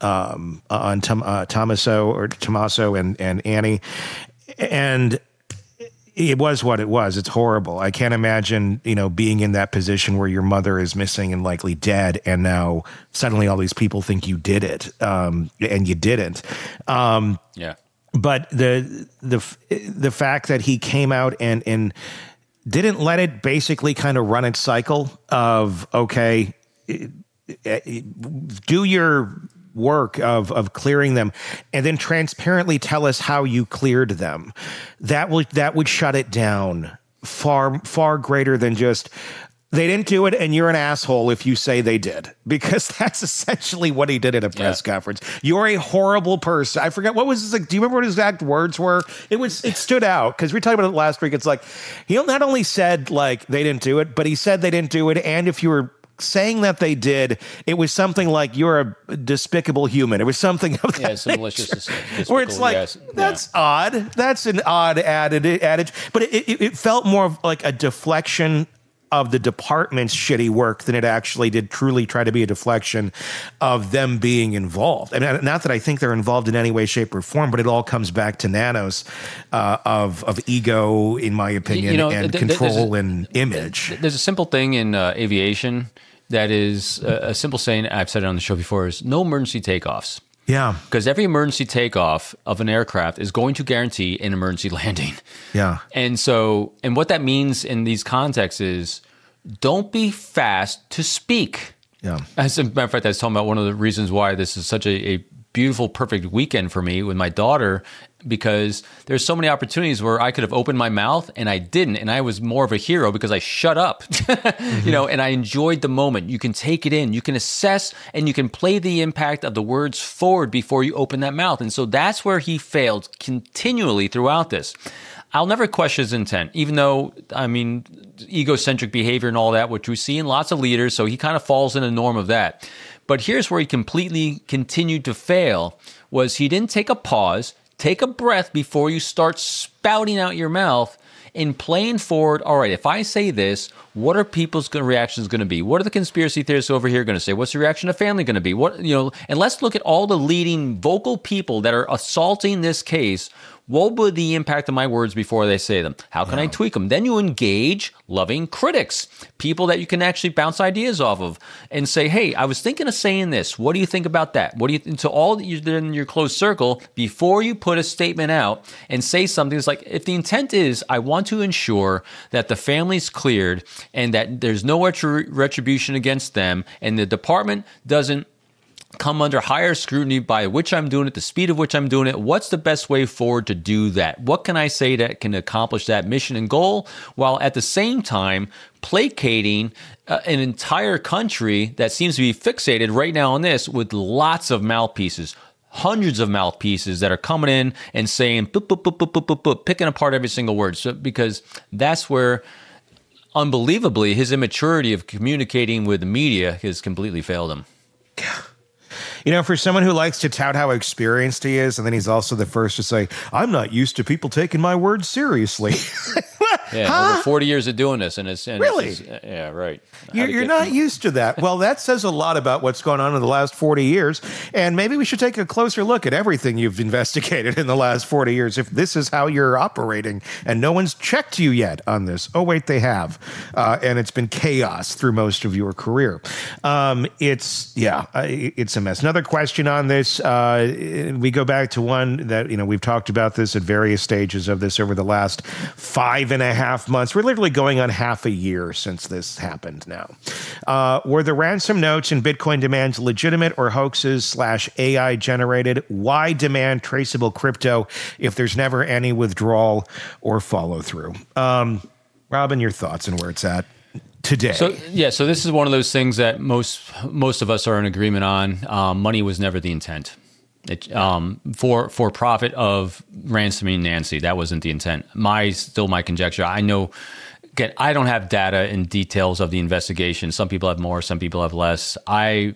Tommaso and Annie, and it was what it was. It's horrible. I can't imagine, being in that position where your mother is missing and likely dead, and now suddenly all these people think you did it, and you didn't. But the fact that he came out and didn't let it basically kind of run its cycle of, okay, do your work of clearing them, and then transparently tell us how you cleared them. That would shut it down far greater than just, they didn't do it and you're an asshole if you say they did, because that's essentially what he did at a press conference. You're a horrible person. I forget, what was his, do you remember what his exact words were? It stood out because we talked about it last week. It's like, he not only said like they didn't do it, but he said they didn't do it. And if you were saying that they did, it was something like, you're a despicable human. It was something of that it's malicious, where it's like, that's odd. That's an odd adage. But it felt more of like a deflection of the department's shitty work than it actually did truly try to be a deflection of them being involved. I mean, not that I think they're involved in any way, shape, or form, but it all comes back to Nanos of ego, in my opinion, and control and image. There's a simple thing in aviation that is a simple saying, I've said it on the show before, is no emergency takeoffs. Yeah. Because every emergency takeoff of an aircraft is going to guarantee an emergency landing. Yeah. And what that means in these contexts is, don't be fast to speak. Yeah. As a matter of fact, I was talking about one of the reasons why this is such a beautiful, perfect weekend for me with my daughter, because there's so many opportunities where I could have opened my mouth and I didn't. And I was more of a hero because I shut up, and I enjoyed the moment. You can take it in, you can assess, and you can play the impact of the words forward before you open that mouth. And so that's where he failed continually throughout this. I'll never question his intent, even though, egocentric behavior and all that, which we see in lots of leaders. So he kind of falls in the norm of that. But here's where he completely continued to fail, was he didn't take a pause, take a breath before you start spouting out your mouth and playing forward. All right, if I say this, what are people's reactions going to be? What are the conspiracy theorists over here going to say? What's the reaction of family going to be? And let's look at all the leading vocal people that are assaulting this case. What would the impact of my words before they say them? How can I tweak them? Then you engage loving critics, people that you can actually bounce ideas off of and say, hey, I was thinking of saying this. What do you think about that? To all in your close circle, before you put a statement out and say something, it's like, if the intent is, I want to ensure that the family's cleared and that there's no retribution against them, and the department doesn't come under higher scrutiny by which I'm doing it, the speed of which I'm doing it. What's the best way forward to do that? What can I say that can accomplish that mission and goal, while at the same time placating an entire country that seems to be fixated right now on this, with lots of mouthpieces, hundreds of mouthpieces that are coming in and saying, boop, boop, boop, boop, boop, boop, boop, picking apart every single word. So, because that's where, unbelievably, his immaturity of communicating with the media has completely failed him. For someone who likes to tout how experienced he is, and then he's also the first to say, I'm not used to people taking my words seriously. Over 40 years of doing this. And really? Yeah, right. You're not used to that. Well, that says a lot about what's gone on in the last 40 years. And maybe we should take a closer look at everything you've investigated in the last 40 years, if this is how you're operating and no one's checked you yet on this. Oh, wait, they have. And it's been chaos through most of your career. It's a mess. Another question on this, we go back to one that, we've talked about this at various stages of this over the last 5.5 months. We're literally going on half a year since this happened now. Were the ransom notes and Bitcoin demands legitimate or hoaxes / AI generated? Why demand traceable crypto if there's never any withdrawal or follow through? Robin, your thoughts and where it's at today? So this is one of those things that most of us are in agreement on. Money was never the intent. For profit of ransoming Nancy, that wasn't the intent. My conjecture. I know. Again, I don't have data and details of the investigation. Some people have more, some people have less. I'm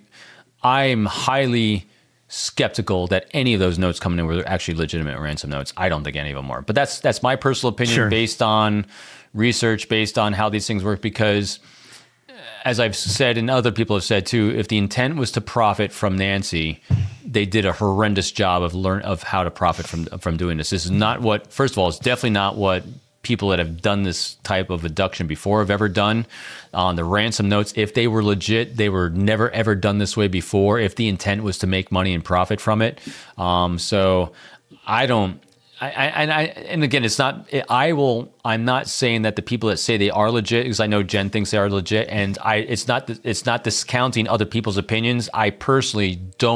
highly skeptical that any of those notes coming in were actually legitimate ransom notes. I don't think any of them were. But that's my personal opinion, based on research, based on how these things work, because as I've said and other people have said too, if the intent was to profit from Nancy, they did a horrendous job of how to profit from doing this. This is not what, first of all, it's definitely not what people that have done this type of abduction before have ever done. On the ransom notes, if they were legit, they were never ever done this way before, if the intent was to make money and profit from it. So I don't. And again, it's not. I'm not saying that the people that say they are legit, because I know Jen thinks they are legit, and it's not discounting other people's opinions. I'm personally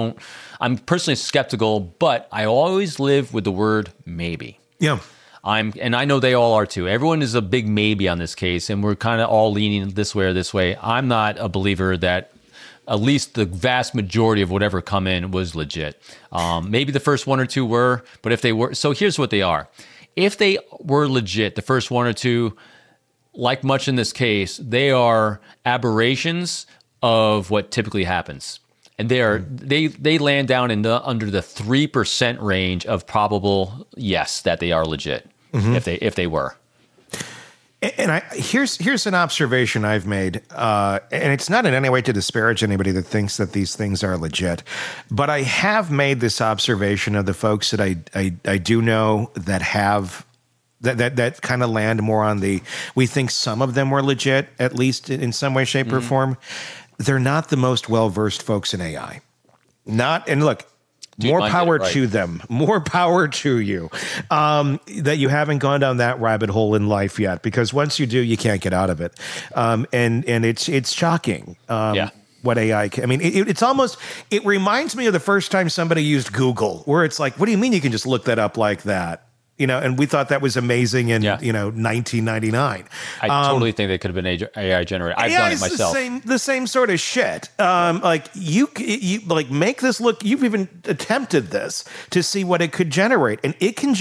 skeptical, but I always live with the word maybe. Yeah. And I know they all are too. Everyone is a big maybe on this case, and we're kind of all leaning this way or this way. I'm not a believer that at least the vast majority of whatever come in was legit. Maybe the first one or two were, but if they were, so here's what they are. If they were legit, the first one or two, like much in this case, they are aberrations of what typically happens. And they land down under the 3% range of probable yes that they are legit, if they were. And here's an observation I've made, and it's not in any way to disparage anybody that thinks that these things are legit, but I have made this observation of the folks that I do know that have that kind of land more on we think some of them were legit, at least in some way, shape, or form. They're not the most well-versed folks in AI. And look, more power to them. More power to you. That you haven't gone down that rabbit hole in life yet, because once you do, you can't get out of it. And it's shocking. what AI can. I mean, it's almost, it reminds me of the first time somebody used Google, where it's like, what do you mean you can just look that up like that? You know, and we thought that was amazing in, 1999. I totally think they could have been AI generated. I've done it myself. The same sort of shit. Like you like make this look. You've even attempted this to see what it could generate, and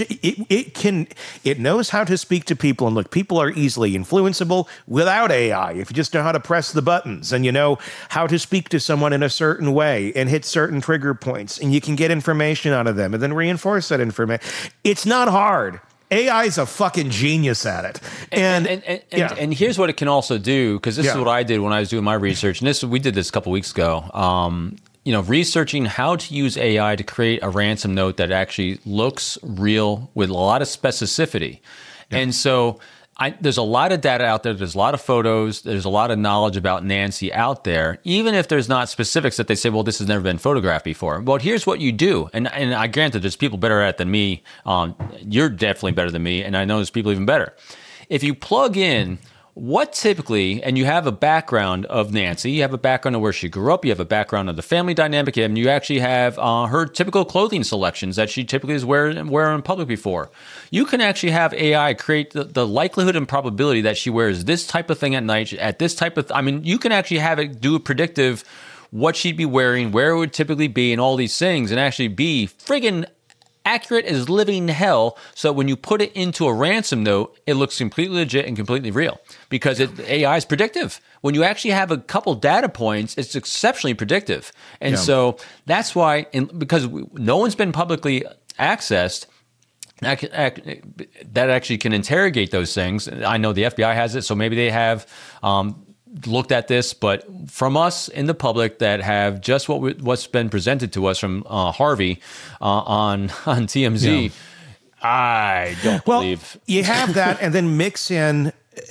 it knows how to speak to people. And look, people are easily influenceable without AI. If you just know how to press the buttons and you know how to speak to someone in a certain way and hit certain trigger points, and you can get information out of them and then reinforce that information. It's not hard. AI is a fucking genius at it. And here's what it can also do, because this is what I did when I was doing my research. And we did this a couple weeks ago. Researching how to use AI to create a ransom note that actually looks real with a lot of specificity. Yeah. And so there's a lot of data out there. There's a lot of photos. There's a lot of knowledge about Nancy out there, even if there's not specifics that they say, well, this has never been photographed before. Well, here's what you do. And I granted there's people better at it than me. You're definitely better than me. And I know there's people even better. If you plug in what typically, and you have a background of Nancy, you have a background of where she grew up, you have a background of the family dynamic, and you actually have her typical clothing selections that she typically is wearing in public before. You can actually have AI create the likelihood and probability that she wears this type of thing at night, at this type of, you can actually have it do a predictive what she'd be wearing, where it would typically be, and all these things, and actually be friggin' accurate as living hell, so when you put it into a ransom note, it looks completely legit and completely real, because AI is predictive. When you actually have a couple data points, it's exceptionally predictive. And so that's why, because no one's been publicly accessed, that actually can interrogate those things. I know the FBI has it, so maybe they have looked at this, but from us in the public that have just what's been presented to us from Harvey on TMZ, I don't believe. You have that, and then mix in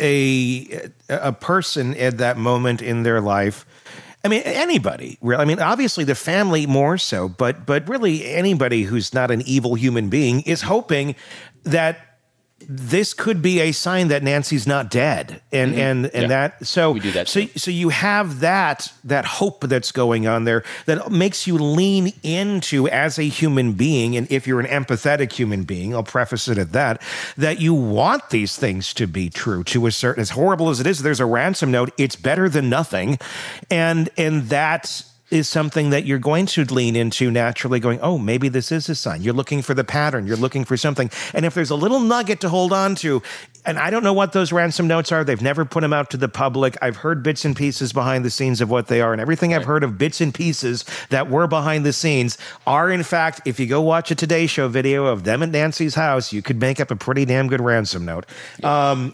a person at that moment in their life. I mean, anybody, really. I mean, obviously the family more so, but really anybody who's not an evil human being is hoping that this could be a sign that Nancy's not dead, and that so we do that so you have that hope that's going on there that makes you lean into, as a human being, and if you're an empathetic human being, I'll preface it at that you want these things to be true to a certain, as horrible as it is. There's a ransom note. It's better than nothing, and that is something that you're going to lean into naturally, going, oh, maybe this is a sign. You're looking for the pattern. You're looking for something. And if there's a little nugget to hold on to, and I don't know what those ransom notes are. They've never put them out to the public. I've heard bits and pieces behind the scenes of what they are. And everything I've heard of bits and pieces that were behind the scenes are, in fact, if you go watch a Today Show video of them at Nancy's house, you could make up a pretty damn good ransom note. Yeah.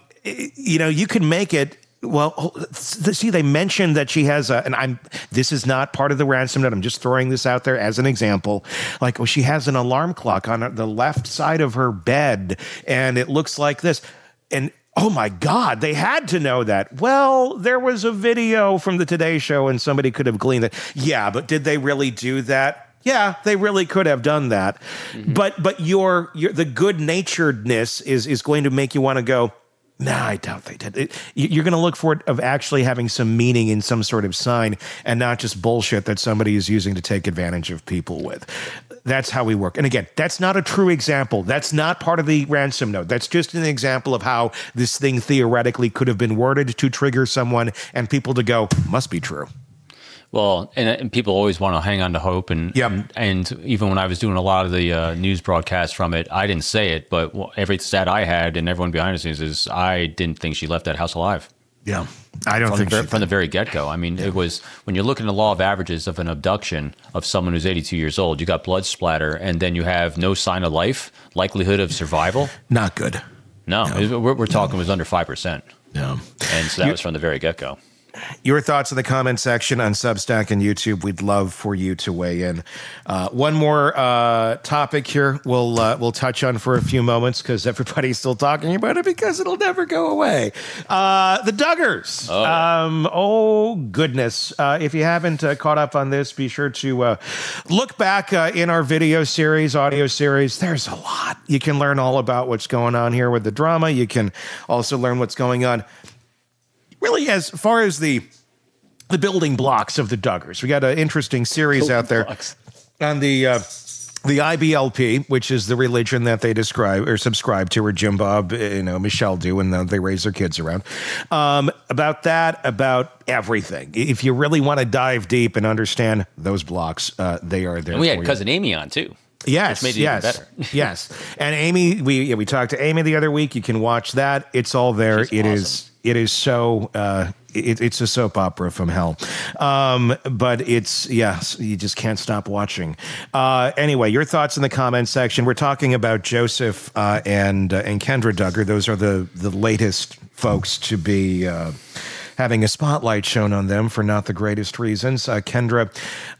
You could make it. Well, see, they mentioned that she has this is not part of the ransom note. I'm just throwing this out there as an example. Like, she has an alarm clock on the left side of her bed, and it looks like this. And oh my God, they had to know that. Well, there was a video from the Today Show, and somebody could have gleaned that. Yeah, but did they really do that? Yeah, they really could have done that. Mm-hmm. But your the good-naturedness is going to make you want to go, nah, I doubt they did. You're going to look for it of actually having some meaning in some sort of sign, and not just bullshit that somebody is using to take advantage of people with. That's how we work. And again, that's not a true example. That's not part of the ransom note. That's just an example of how this thing theoretically could have been worded to trigger someone and people to go, must be true. Well, and people always want to hang on to hope, and even when I was doing a lot of the news broadcasts from it, I didn't say it, but every stat I had and everyone behind the scenes is I didn't think she left that house alive. Yeah, I don't think from the very get-go. I mean, it was, when you're looking at the law of averages of an abduction of someone who's 82 years old, you got blood splatter, and then you have no sign of life, likelihood of survival. Not good. No. We're talking it was under 5%. No. And so that was from the very get-go. Your thoughts in the comment section on Substack and YouTube. We'd love for you to weigh in. One more topic here we'll touch on for a few moments, because everybody's still talking about it because it'll never go away. The Duggars. Oh goodness. If you haven't caught up on this, be sure to look back in our video series, audio series. There's a lot. You can learn all about what's going on here with the drama. You can also learn what's going on really as far as the the building blocks of the Duggars. We got an interesting series out there on the IBLP, which is the religion that they describe or subscribe to, or Jim Bob, Michelle do, and they raise their kids around. About that, about everything. If you really want to dive deep and understand those blocks, they are there. And we had Cousin Amy on too. Yes, which made it even better. Yes. And Amy, we talked to Amy the other week. You can watch that. It's all there. She's awesome. It is so it's a soap opera from hell. But you just can't stop watching. Anyway, your thoughts in the comments section. We're talking about Joseph and Kendra Duggar. Those are the latest folks to be having a spotlight shown on them for not the greatest reasons. Kendra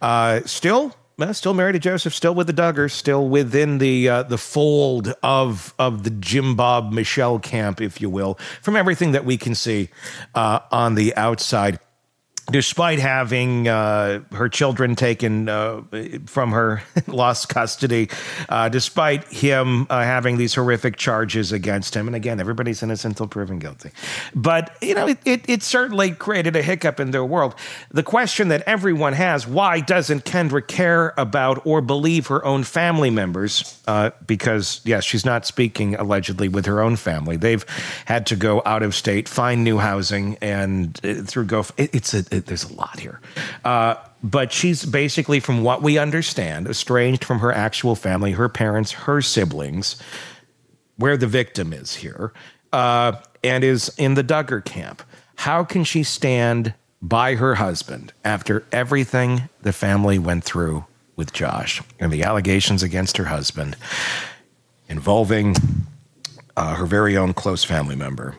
still married to Joseph, still with the Duggars, still within the fold of the Jim Bob Michelle camp, if you will, from everything that we can see on the outside. Despite having her children taken from her, lost custody, despite him having these horrific charges against him. And again, everybody's innocent until proven guilty. But, it certainly created a hiccup in their world. The question that everyone has, why doesn't Kendra care about or believe her own family members? Because, yes, she's not speaking allegedly with her own family. They've had to go out of state, find new housing, and through there's a lot here. But she's basically, from what we understand, estranged from her actual family, her parents, her siblings, where the victim is here, and is in the Duggar camp. How can she stand by her husband after everything the family went through with Josh and the allegations against her husband involving her very own close family member?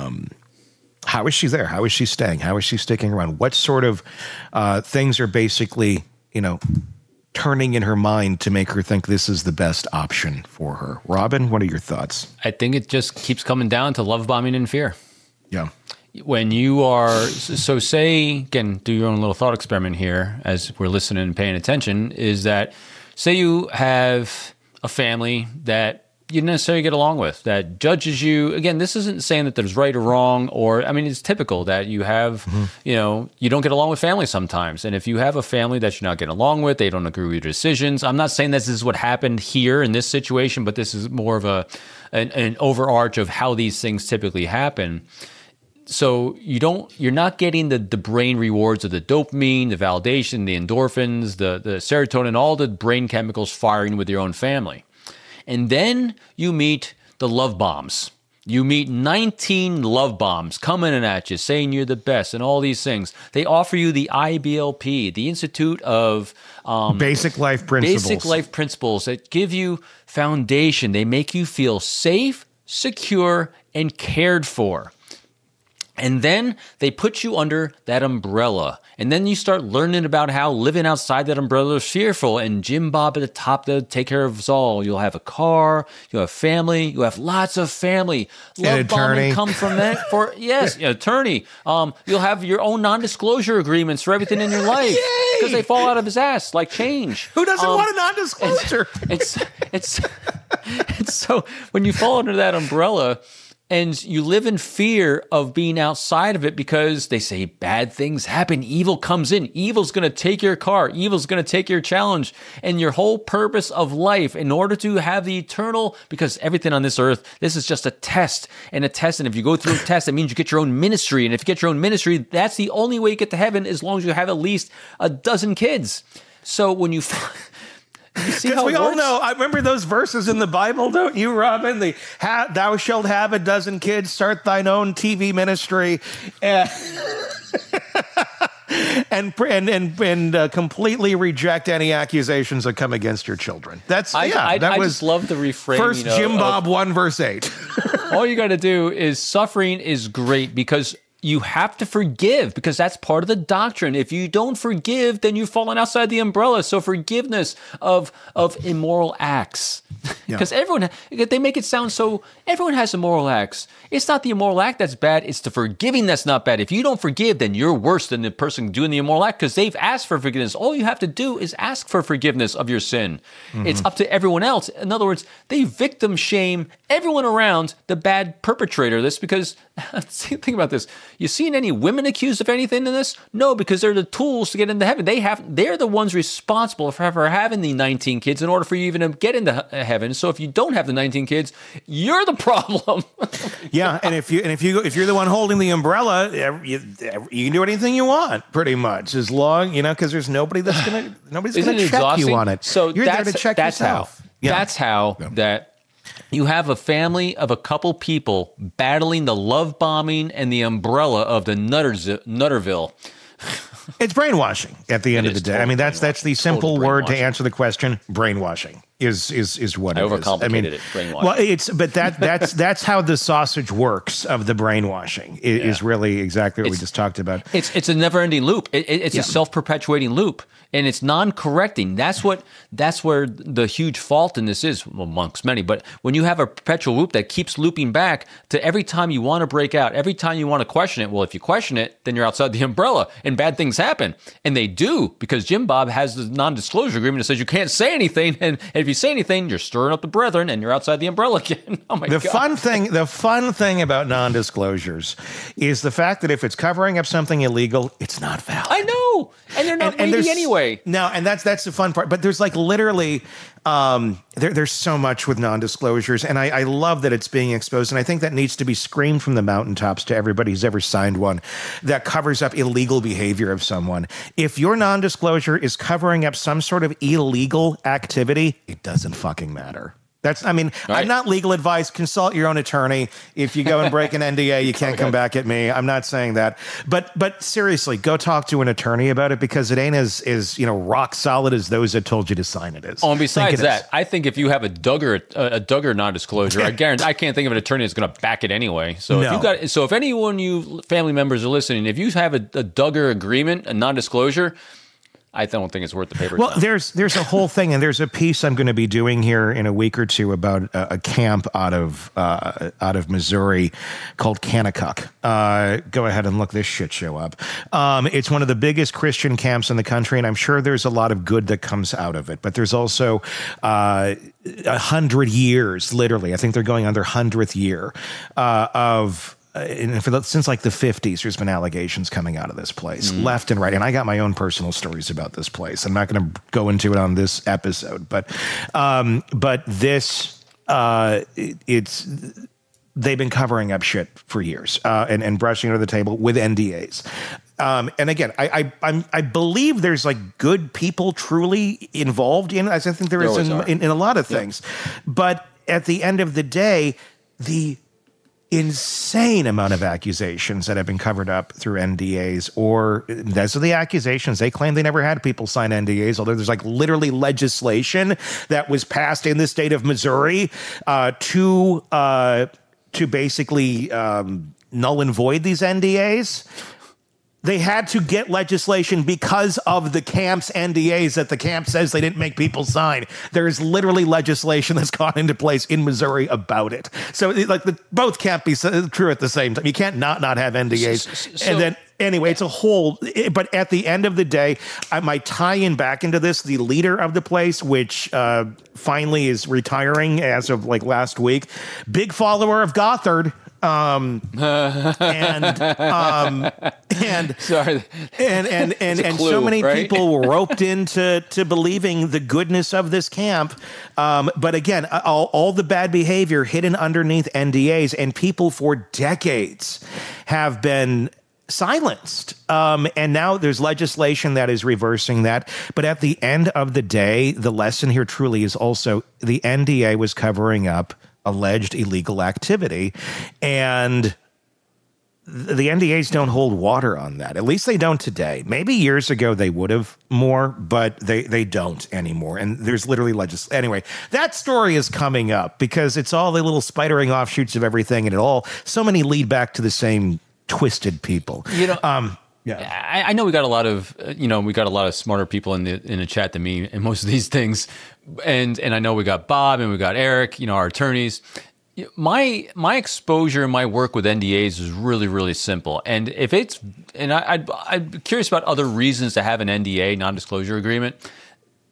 How is she there? How is she staying? How is she sticking around? What sort of things are basically, turning in her mind to make her think this is the best option for her? Robin, what are your thoughts? I think it just keeps coming down to love bombing and fear. Yeah. When you are, so say, again, do your own little thought experiment here as we're listening and paying attention, is that say you have a family that you don't necessarily get along with, that judges you. Again, this isn't saying that there's right or wrong, it's typical that you have, you don't get along with family sometimes. And if you have a family that you're not getting along with, they don't agree with your decisions. I'm not saying this is what happened here in this situation, but this is more of an overarch of how these things typically happen. So you're not getting the brain rewards of the dopamine, the validation, the endorphins, the serotonin, all the brain chemicals firing with your own family. And then you meet the love bombs. You meet 19 love bombs coming in at you, saying you're the best and all these things. They offer you the IBLP, the Institute of Basic Life Principles. Basic Life Principles that give you foundation. They make you feel safe, secure, and cared for. And then they put you under that umbrella. And then you start learning about how living outside that umbrella is fearful. And Jim Bob at the top, they'll take care of us all. You'll have a car, you'll have family, you'll have lots of family. Love bombing come from that. Attorney. You'll have your own non-disclosure agreements for everything in your life. Because they fall out of his ass like change. Who doesn't want a non-disclosure? It's so when you fall under that umbrella, and you live in fear of being outside of it because they say bad things happen. Evil comes in. Evil's going to take your car. Evil's going to take your challenge. And your whole purpose of life, in order to have the eternal, because everything on this earth, this is just a test. And if you go through a test, it means you get your own ministry. And if you get your own ministry, that's the only way you get to heaven, as long as you have at least a dozen kids. So when you... Because we all know, I remember those verses in the Bible, don't you, Robin? Thou shalt have a dozen kids, start thine own TV ministry, and completely reject any accusations that come against your children. I just love the refrain. First Jim Bob 1 verse 8. All you got to do is suffering is great because you have to forgive, because that's part of the doctrine. If you don't forgive, then you've fallen outside the umbrella. So forgiveness of immoral acts. Because they make it sound so, everyone has immoral acts. It's not the immoral act that's bad, it's the forgiving that's not bad. If you don't forgive, then you're worse than the person doing the immoral act, because they've asked for forgiveness. All you have to do is ask for forgiveness of your sin. Mm-hmm. It's up to everyone else. In other words, they victim shame everyone around the bad perpetrator of this, because think about this. You seen any women accused of anything in this? No, because they're the tools to get into heaven. They're the ones responsible for having the 19 kids in order for you even to get into heaven. So if you don't have the 19 kids, you're the problem. Yeah, and if you're the one holding the umbrella, you can do anything you want, pretty much, as long because there's nobody that's gonna check you on it. So you're there to check yourself. That's how that. You have a family of a couple people battling the love bombing and the umbrella of the Nutterville. It's brainwashing at the end of the day. I mean, that's the simple word to answer the question. Brainwashing is what it is. I overcomplicated it. Brainwashing. Well, that's how the sausage works of the brainwashing. Is really exactly what we just talked about. It's a never-ending loop. It's a self-perpetuating loop. And it's non-correcting. That's where the huge fault in this is, amongst many. But when you have a perpetual loop that keeps looping back to every time you want to break out, every time you want to question it, well, if you question it, then you're outside the umbrella and bad things happen. And they do, because Jim Bob has the non-disclosure agreement that says you can't say anything. And if you say anything, you're stirring up the brethren and you're outside the umbrella again. Oh, my God. The fun thing about non-disclosures is the fact that if it's covering up something illegal, it's not valid. I know. And they're not reading anyway. No, and that's the fun part. But there's literally there's so much with non-disclosures, and I love that it's being exposed. And I think that needs to be screamed from the mountaintops to everybody who's ever signed one that covers up illegal behavior of someone. If your non-disclosure is covering up some sort of illegal activity, it doesn't fucking matter. I'm not legal advice. Consult your own attorney. If you go and break an NDA, you can't come back at me. I'm not saying that. But seriously, go talk to an attorney about it, because it ain't as rock solid as those that told you to sign it is. Oh, and besides that, I think if you have a Duggar non-disclosure, I guarantee I can't think of an attorney that's going to back it anyway. So if anyone, you family members are listening, if you have a Duggar agreement, a non-disclosure, I don't think it's worth the paper. Well, there's a whole thing, and there's a piece I'm going to be doing here in a week or two about a camp out of Missouri called Kanakuk. Go ahead and look this shit show up. It's one of the biggest Christian camps in the country, and I'm sure there's a lot of good that comes out of it. But there's also 100 years, literally. I think they're going on their 100th year of. Since the 50s, there's been allegations coming out of this place left and right. And I got my own personal stories about this place. I'm not going to go into it on this episode, but this, they've been covering up shit for years and brushing it under the table with NDAs. And again, I believe there's good people truly involved in it, as I think there is in a lot of things. But at the end of the day, the insane amount of accusations that have been covered up through NDAs, or those are the accusations. They claim they never had people sign NDAs, although there's literally legislation that was passed in the state of Missouri to basically null and void these NDAs. They had to get legislation because of the camp's NDAs that the camp says they didn't make people sign. There is literally legislation that's gone into place in Missouri about it. So both can't be true at the same time. You can't not have NDAs. And then anyway, it's a whole, but at the end of the day, my tie-in back into this, the leader of the place, which finally is retiring as of last week, big follower of Gothard. And sorry, and so many people were roped into believing the goodness of this camp. But again, all the bad behavior hidden underneath NDAs, and people for decades have been silenced. And now there's legislation that is reversing that. But at the end of the day, the lesson here truly is also the NDA was covering up alleged illegal activity, and the NDAs don't hold water on that. At least they don't today. Maybe years ago they would have more, but they don't anymore. And there's literally anyway, that story is coming up because it's all the little spidering offshoots of everything, and so many lead back to the same twisted people. Yeah, I know we got a lot of smarter people in the chat than me in most of these things, and I know we got Bob and we got Eric, our attorneys. My exposure and my work with NDAs is really, really simple, and I'm curious about other reasons to have an NDA, non-disclosure agreement.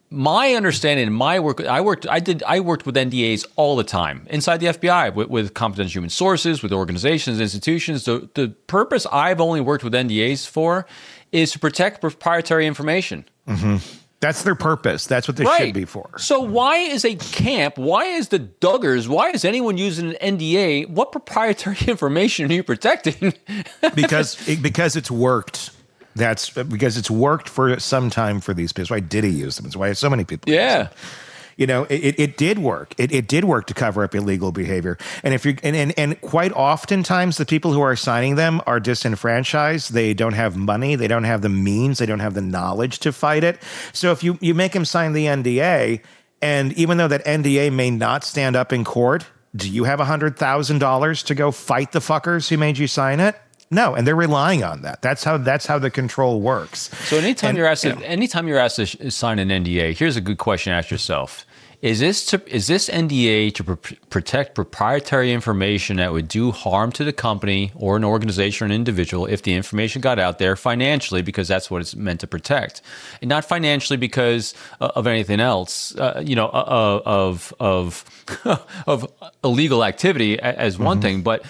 my understanding in my work, I worked with NDAs all the time inside the FBI with confidential human sources, with organizations, institutions. The purpose I've only worked with NDAs for is to protect proprietary information. Mm-hmm. That's their purpose. That's what they should be for. So why is a camp, why is the Duggars, why is anyone using an NDA? What proprietary information are you protecting? because it's worked. That's because it's worked for some time for these people. That's why Diddy used them. That's why so many people use them. You know, it did work. It did work to cover up illegal behavior. And if you and quite oftentimes the people who are signing them are disenfranchised. They don't have money. They don't have the means. They don't have the knowledge to fight it. So if you make them sign the NDA, and even though that NDA may not stand up in court, do you have $100,000 to go fight the fuckers who made you sign it? No, and they're relying on that. That's how the control works. So anytime you're asked to sign an NDA, here's a good question to ask yourself: Is this NDA to protect proprietary information that would do harm to the company or an organization or an individual if the information got out there financially, because that's what it's meant to protect, and not financially because of anything else, of illegal activity as one thing, but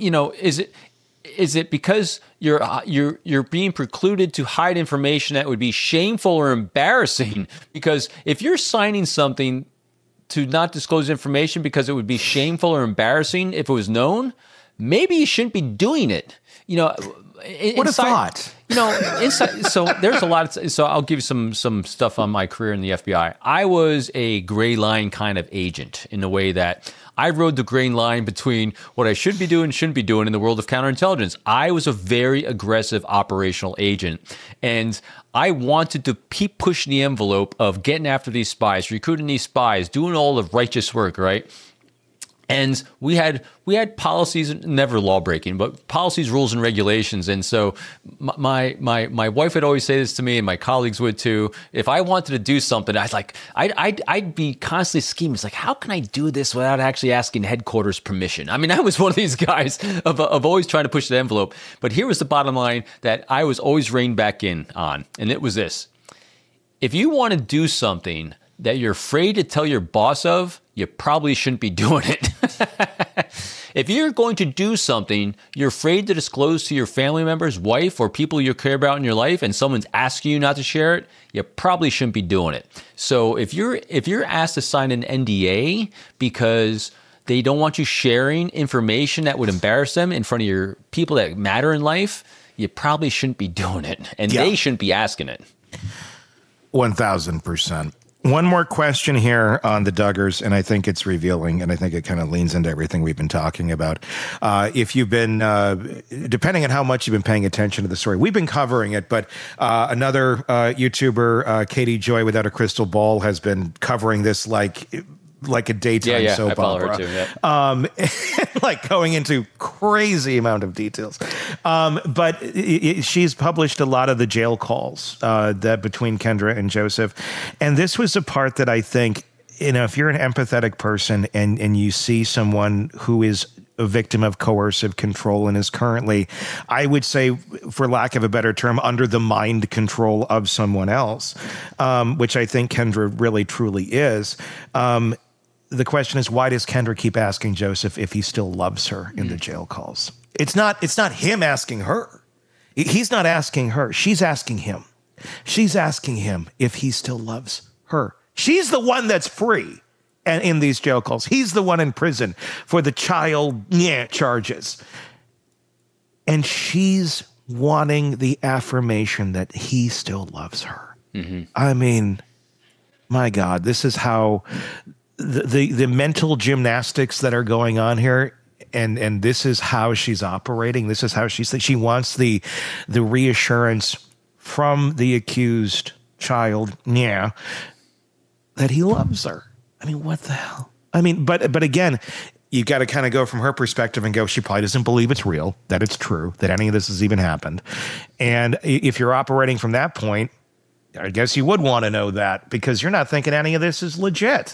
is it because you're being precluded to hide information that would be shameful or embarrassing? Because if you're signing something to not disclose information because it would be shameful or embarrassing if it was known, maybe you shouldn't be doing it. What a thought. So there's a lot of, so I'll give you some stuff on my career in the FBI. I was a gray line kind of agent in the way that I rode the gray line between what I should be doing and shouldn't be doing in the world of counterintelligence. I was a very aggressive operational agent, and I wanted to keep pushing the envelope of getting after these spies, recruiting these spies, doing all the righteous work, right? And we had policies, never law breaking, but policies, rules, and regulations. And so my wife would always say this to me, and my colleagues would too. If I wanted to do something, I'd be constantly scheming. It's like, how can I do this without actually asking headquarters permission? I mean, I was one of these guys of always trying to push the envelope. But here was the bottom line that I was always reined back in on, and it was this: if you want to do something that you're afraid to tell your boss of, you probably shouldn't be doing it. If you're going to do something you're afraid to disclose to your family members, wife, or people you care about in your life, and someone's asking you not to share it, you probably shouldn't be doing it. So if you're asked to sign an NDA because they don't want you sharing information that would embarrass them in front of your people that matter in life, you probably shouldn't be doing it, and they shouldn't be asking it. 1,000%. One more question here on the Duggars, and I think it's revealing, and I think it kind of leans into everything we've been talking about. If you've been, depending on how much you've been paying attention to the story, we've been covering it, but another YouTuber, Katie Joy Without a Crystal Ball, has been covering this like a daytime soap opera. Her too, like going into crazy amount of details. But she's published a lot of the jail calls that between Kendra and Joseph. And this was a part that I think, if you're an empathetic person and you see someone who is a victim of coercive control and is currently, I would say, for lack of a better term, under the mind control of someone else, which I think Kendra really truly is. The question is, why does Kendra keep asking Joseph if he still loves her in the jail calls? It's not him asking her. He's not asking her. She's asking him. She's asking him if he still loves her. She's the one that's free and in these jail calls. He's the one in prison for the child charges. And she's wanting the affirmation that he still loves her. Mm-hmm. I mean, my God, this is how the mental gymnastics that are going on here, and this is how she's operating. This is how she wants the reassurance from the accused child, that he loves her. I mean, what the hell? I mean, but again, you got to kind of go from her perspective and go, she probably doesn't believe it's real, that it's true, that any of this has even happened. And if you're operating from that point, I guess you would want to know that, because you're not thinking any of this is legit.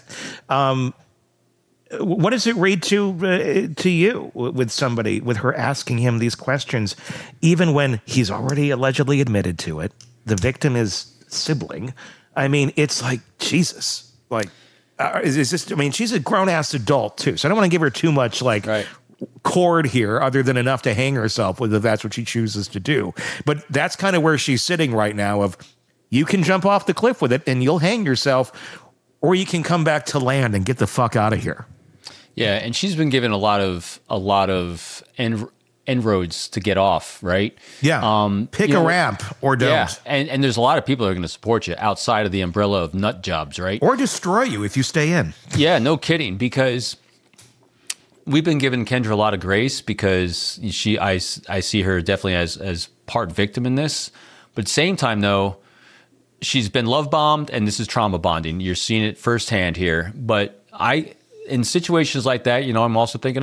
What does it read to you with somebody, with her asking him these questions, even when he's already allegedly admitted to it? The victim is sibling. I mean, it's like, Jesus. Like, is this, I mean, she's a grown-ass adult, too. So I don't want to give her too much, like, cord here other than enough to hang herself with if that's what she chooses to do. But that's kind of where she's sitting right now of, you can jump off the cliff with it and you'll hang yourself, or you can come back to land and get the fuck out of here. Yeah, and she's been given a lot of inroads to get off, right? Yeah. Pick a ramp or don't. Yeah, and there's a lot of people that are going to support you outside of the umbrella of nut jobs, right? Or destroy you if you stay in. Yeah, no kidding, because we've been giving Kendra a lot of grace because I see her definitely as part victim in this. But at the same time, though, she's been love bombed, and this is trauma bonding. You're seeing it firsthand here. But in situations like that, I'm also thinking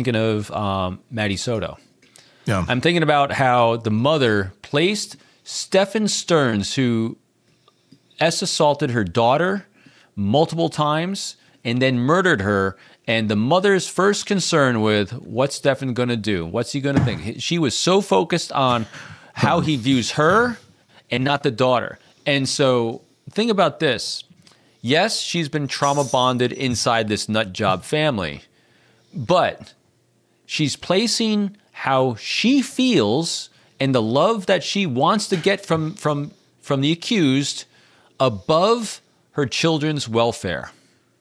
of Maddie Soto. Yeah. I'm thinking about how the mother placed Stephen Stearns, who assaulted her daughter multiple times and then murdered her. And the mother's first concern with what's Stephen going to do? What's he going to think? She was so focused on how he views her and not the daughter. And so think about this. Yes, she's been trauma bonded inside this nut job family, but she's placing how she feels and the love that she wants to get from the accused above her children's welfare.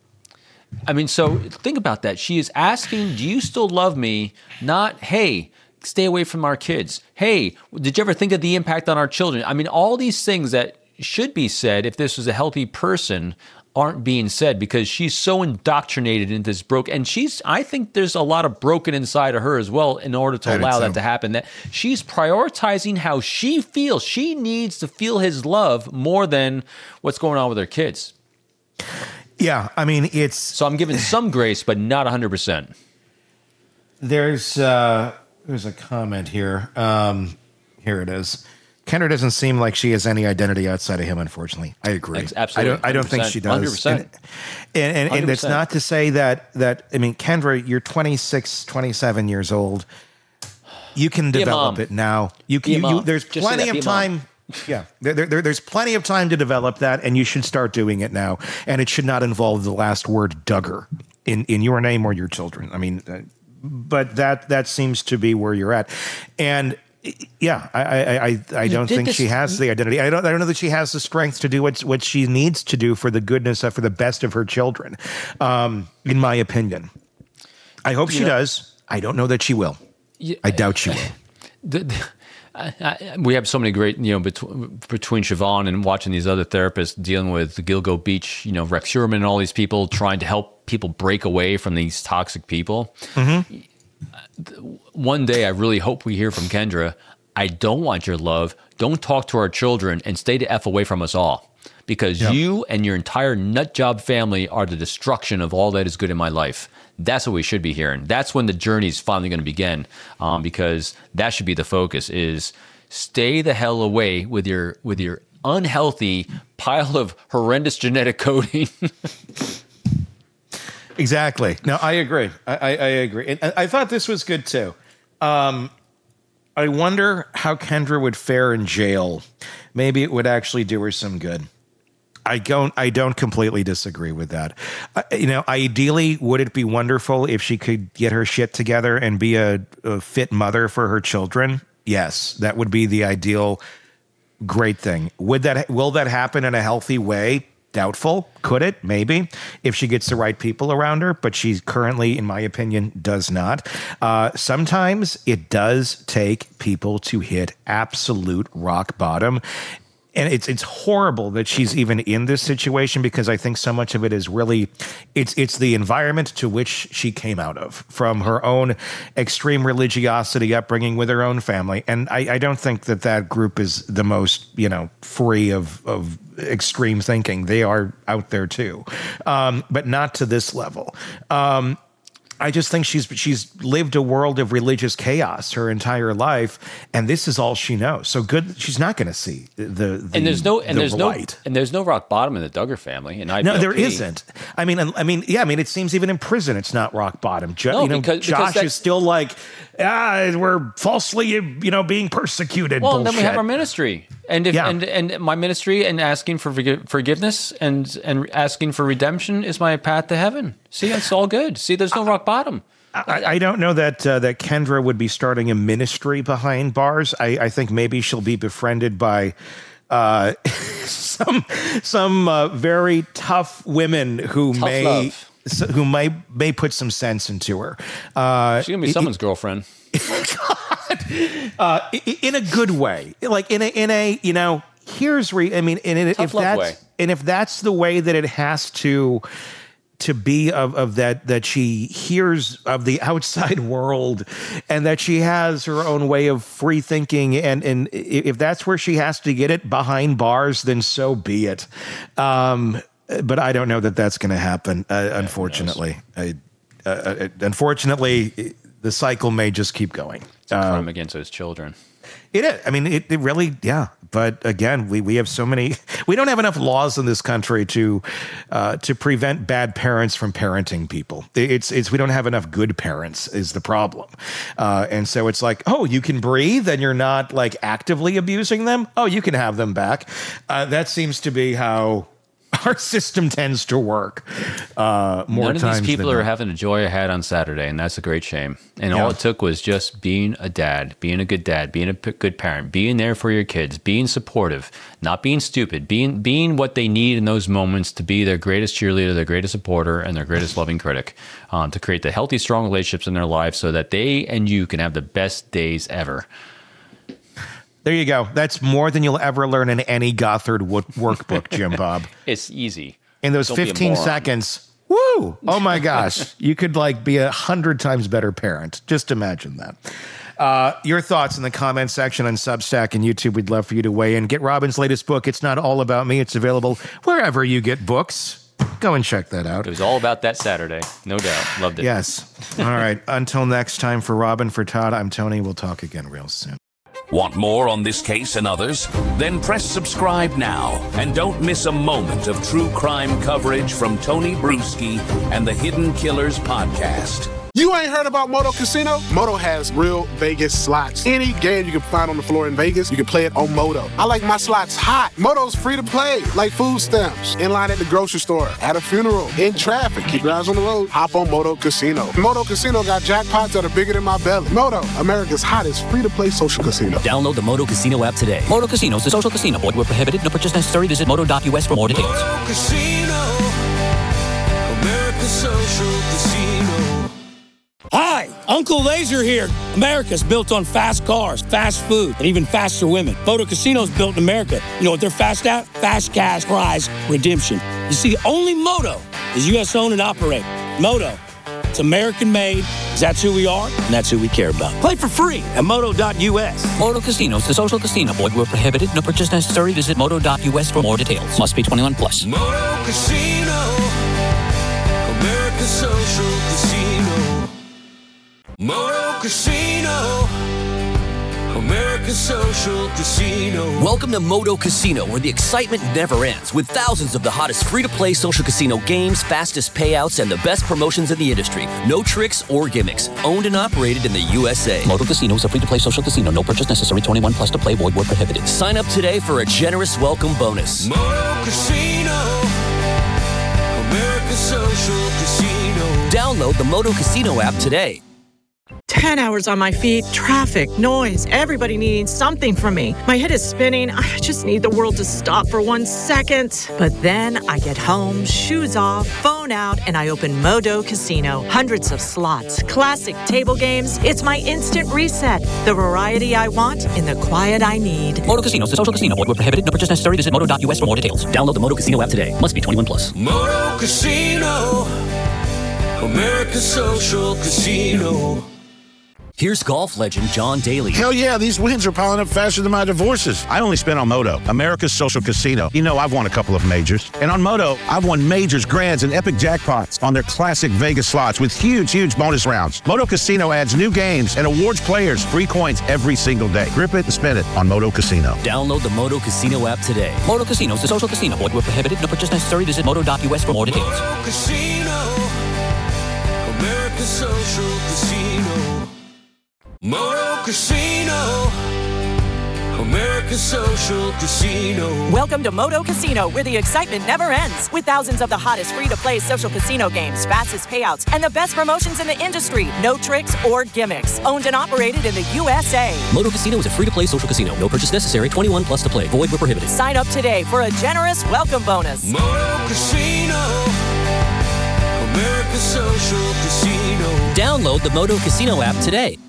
I mean, so think about that. She is asking, do you still love me? Not, hey, stay away from our kids. Hey, did you ever think of the impact on our children? I mean, all these things that should be said if this was a healthy person aren't being said because she's so indoctrinated into this broke. And I think there's a lot of broken inside of her as well in order to allow that to happen. That she's prioritizing how she feels. She needs to feel his love more than what's going on with her kids. Yeah, I mean, So I'm giving some grace, but not 100%. There's a comment here. Here it is. Kendra doesn't seem like she has any identity outside of him, unfortunately. I agree. Absolutely. I don't think she does. 100%. And that's not to say that, I mean, Kendra, you're 26, 27 years old. You can develop it now. There's plenty of time. Yeah, there's plenty of time to develop that, and you should start doing it now. And it should not involve the last word Duggar in your name or your children. I mean, but that seems to be where you're at. And yeah, I don't think she has the identity. I don't know that she has the strength to do what she needs to do for the goodness for the best of her children. In my opinion, I hope she does. I don't know that she will. I doubt she will. We have so many great, between Siobhan and watching these other therapists dealing with the Gilgo Beach, Rex Heuermann and all these people trying to help people break away from these toxic people. Mm-hmm. One day, I really hope we hear from Kendra, I don't want your love. Don't talk to our children and stay the F away from us all. Because you and your entire nut job family are the destruction of all that is good in my life. That's what we should be hearing. That's when the journey is finally going to begin, because that should be the focus: is stay the hell away with your unhealthy pile of horrendous genetic coding. Exactly. No, I agree. I agree. And I thought this was good too. I wonder how Kendra would fare in jail. Maybe it would actually do her some good. I don't completely disagree with that. Ideally, would it be wonderful if she could get her shit together and be a fit mother for her children? Yes, that would be the ideal great thing. Will that happen in a healthy way? Doubtful. Could it? Maybe. If she gets the right people around her, but she currently, in my opinion, does not. Sometimes it does take people to hit absolute rock bottom. And it's horrible that she's even in this situation, because I think so much of it is really, it's the environment to which she came out of, from her own extreme religiosity upbringing with her own family. And I don't think that group is the most, free of extreme thinking. They are out there too, but not to this level. I just think she's lived a world of religious chaos her entire life, and this is all she knows. So good, she's not going to see the there's no rock bottom in the Duggar family. And there isn't. I mean, it seems even in prison it's not rock bottom. Because Josh is still like, we're falsely, being persecuted. Well, and then we have our ministry. And my ministry and asking for forgiveness and asking for redemption is my path to heaven. See, it's all good. See, there's no rock bottom. I don't know that Kendra would be starting a ministry behind bars. I think maybe she'll be befriended by some very tough women who may put some sense into her. She's gonna be someone's girlfriend. In a good way, like in a here's if that's the way that it has to be of that she hears of the outside world and that she has her own way of free thinking, and if that's where she has to get it behind bars, then so be it. But I don't know that that's going to happen. Unfortunately, unfortunately, the cycle may just keep going. It's a crime against those children. It is. I mean, it really, yeah. But again, we have so many. We don't have enough laws in this country to prevent bad parents from parenting people. It's we don't have enough good parents is the problem. And so it's like, oh, you can breathe and you're not like actively abusing them. Oh, you can have them back. That seems to be how our system tends to work more times. None of these people than are not. having the joy I had on Saturday, and that's a great shame. And all it took was just being a dad, being a good good parent, being there for your kids, being supportive, not being stupid, being what they need in those moments to be their greatest cheerleader, their greatest supporter, and their greatest loving critic, to create the healthy, strong relationships in their lives so that they and you can have the best days ever. There you go. That's more than you'll ever learn in any Gothard workbook, Jim Bob. It's easy. In those Don't be a 15 moron. seconds, woo! Oh my gosh. You could like be 100 times better parent. Just imagine that. Your thoughts in the comment section on Substack and YouTube. We'd love for you to weigh in. Get Robin's latest book, It's Not All About Me. It's available wherever you get books. Go and check that out. It was all about that Saturday. No doubt. Loved it. Yes. All right. Until next time, for Robin, for Todd, I'm Tony. We'll talk again real soon. Want more on this case and others? Then press subscribe now and don't miss a moment of true crime coverage from Tony Bruschi and the Hidden Killers podcast. You ain't heard about Moto Casino? Moto has real Vegas slots. Any game you can find on the floor in Vegas, you can play it on Moto. I like my slots hot. Moto's free to play, like food stamps, in line at the grocery store, at a funeral, in traffic. Keep your eyes on the road. Hop on Moto Casino. Moto Casino got jackpots that are bigger than my belly. Moto, America's hottest free-to-play social casino. Download the Moto Casino app today. Moto Casino is a social casino. Void where prohibited. No purchase necessary. Visit moto.us for more details. Moto Casino, America's social casino. Hi, Uncle Laser here. America's built on fast cars, fast food, and even faster women. Moto Casino's built in America. You know what they're fast at? Fast cash prize redemption. You see, only Moto is U.S. owned and operated. Moto, it's American made, 'cause that's who we are, and that's who we care about. Play for free at moto.us. Moto Casino is a social casino. Void where prohibited. No purchase necessary. Visit moto.us for more details. Must be 21 plus. Moto Casino, America's social casino. Moto Casino, America's social casino. Welcome to Moto Casino, where the excitement never ends, with thousands of the hottest free-to-play social casino games, fastest payouts, and the best promotions in the industry. No tricks or gimmicks. Owned and operated in the USA. Moto Casino is a free-to-play social casino. No purchase necessary. 21 plus to play. Void where prohibited. Sign up today for a generous welcome bonus. Moto Casino, America's social casino. Download the Moto Casino app today. 10 hours on my feet, traffic, noise, everybody needing something from me. My head is spinning. I just need the world to stop for 1 second. But then I get home, shoes off, phone out, and I open Moto Casino. Hundreds of slots, classic table games. It's my instant reset. The variety I want in the quiet I need. Moto Casino is a social casino. Void where prohibited. No purchase necessary. Visit moto.us for more details. Download the Moto Casino app today. Must be 21 plus. Moto Casino, America's social casino. Here's golf legend John Daly. Hell yeah, these wins are piling up faster than my divorces. I only spent on Moto, America's social casino. You know, I've won a couple of majors. And on Moto, I've won majors, grands, and epic jackpots on their classic Vegas slots with huge, huge bonus rounds. Moto Casino adds new games and awards players free coins every single day. Grip it and spin it on Moto Casino. Download the Moto Casino app today. Moto Casino is a social casino. Void where prohibited. No purchase necessary. Visit moto.us for more details. Moto Casino, America's social casino. Moto Casino, American Social Casino. Welcome to Moto Casino, where the excitement never ends. With thousands of the hottest free-to-play social casino games, fastest payouts, and the best promotions in the industry. No tricks or gimmicks. Owned and operated in the USA. Moto Casino is a free-to-play social casino. No purchase necessary. 21 plus to play. Void where prohibited. Sign up today for a generous welcome bonus. Moto Casino. American Social Casino. Download the Moto Casino app today.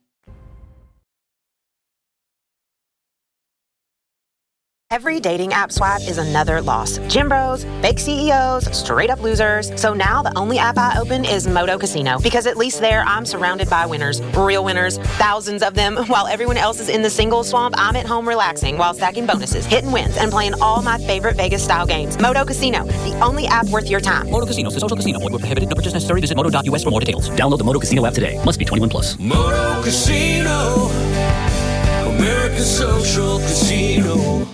Every dating app swipe is another loss. Gym bros, fake CEOs, straight up losers. So now the only app I open is Moto Casino, because at least there I'm surrounded by winners, real winners, thousands of them. While everyone else is in the single swamp, I'm at home relaxing while stacking bonuses, hitting wins, and playing all my favorite Vegas style games. Moto Casino, the only app worth your time. Moto Casino is a social casino. Void where prohibited. No purchase necessary. Visit moto.us for more details. Download the Moto Casino app today. Must be 21 plus. Moto Casino. American Social Casino.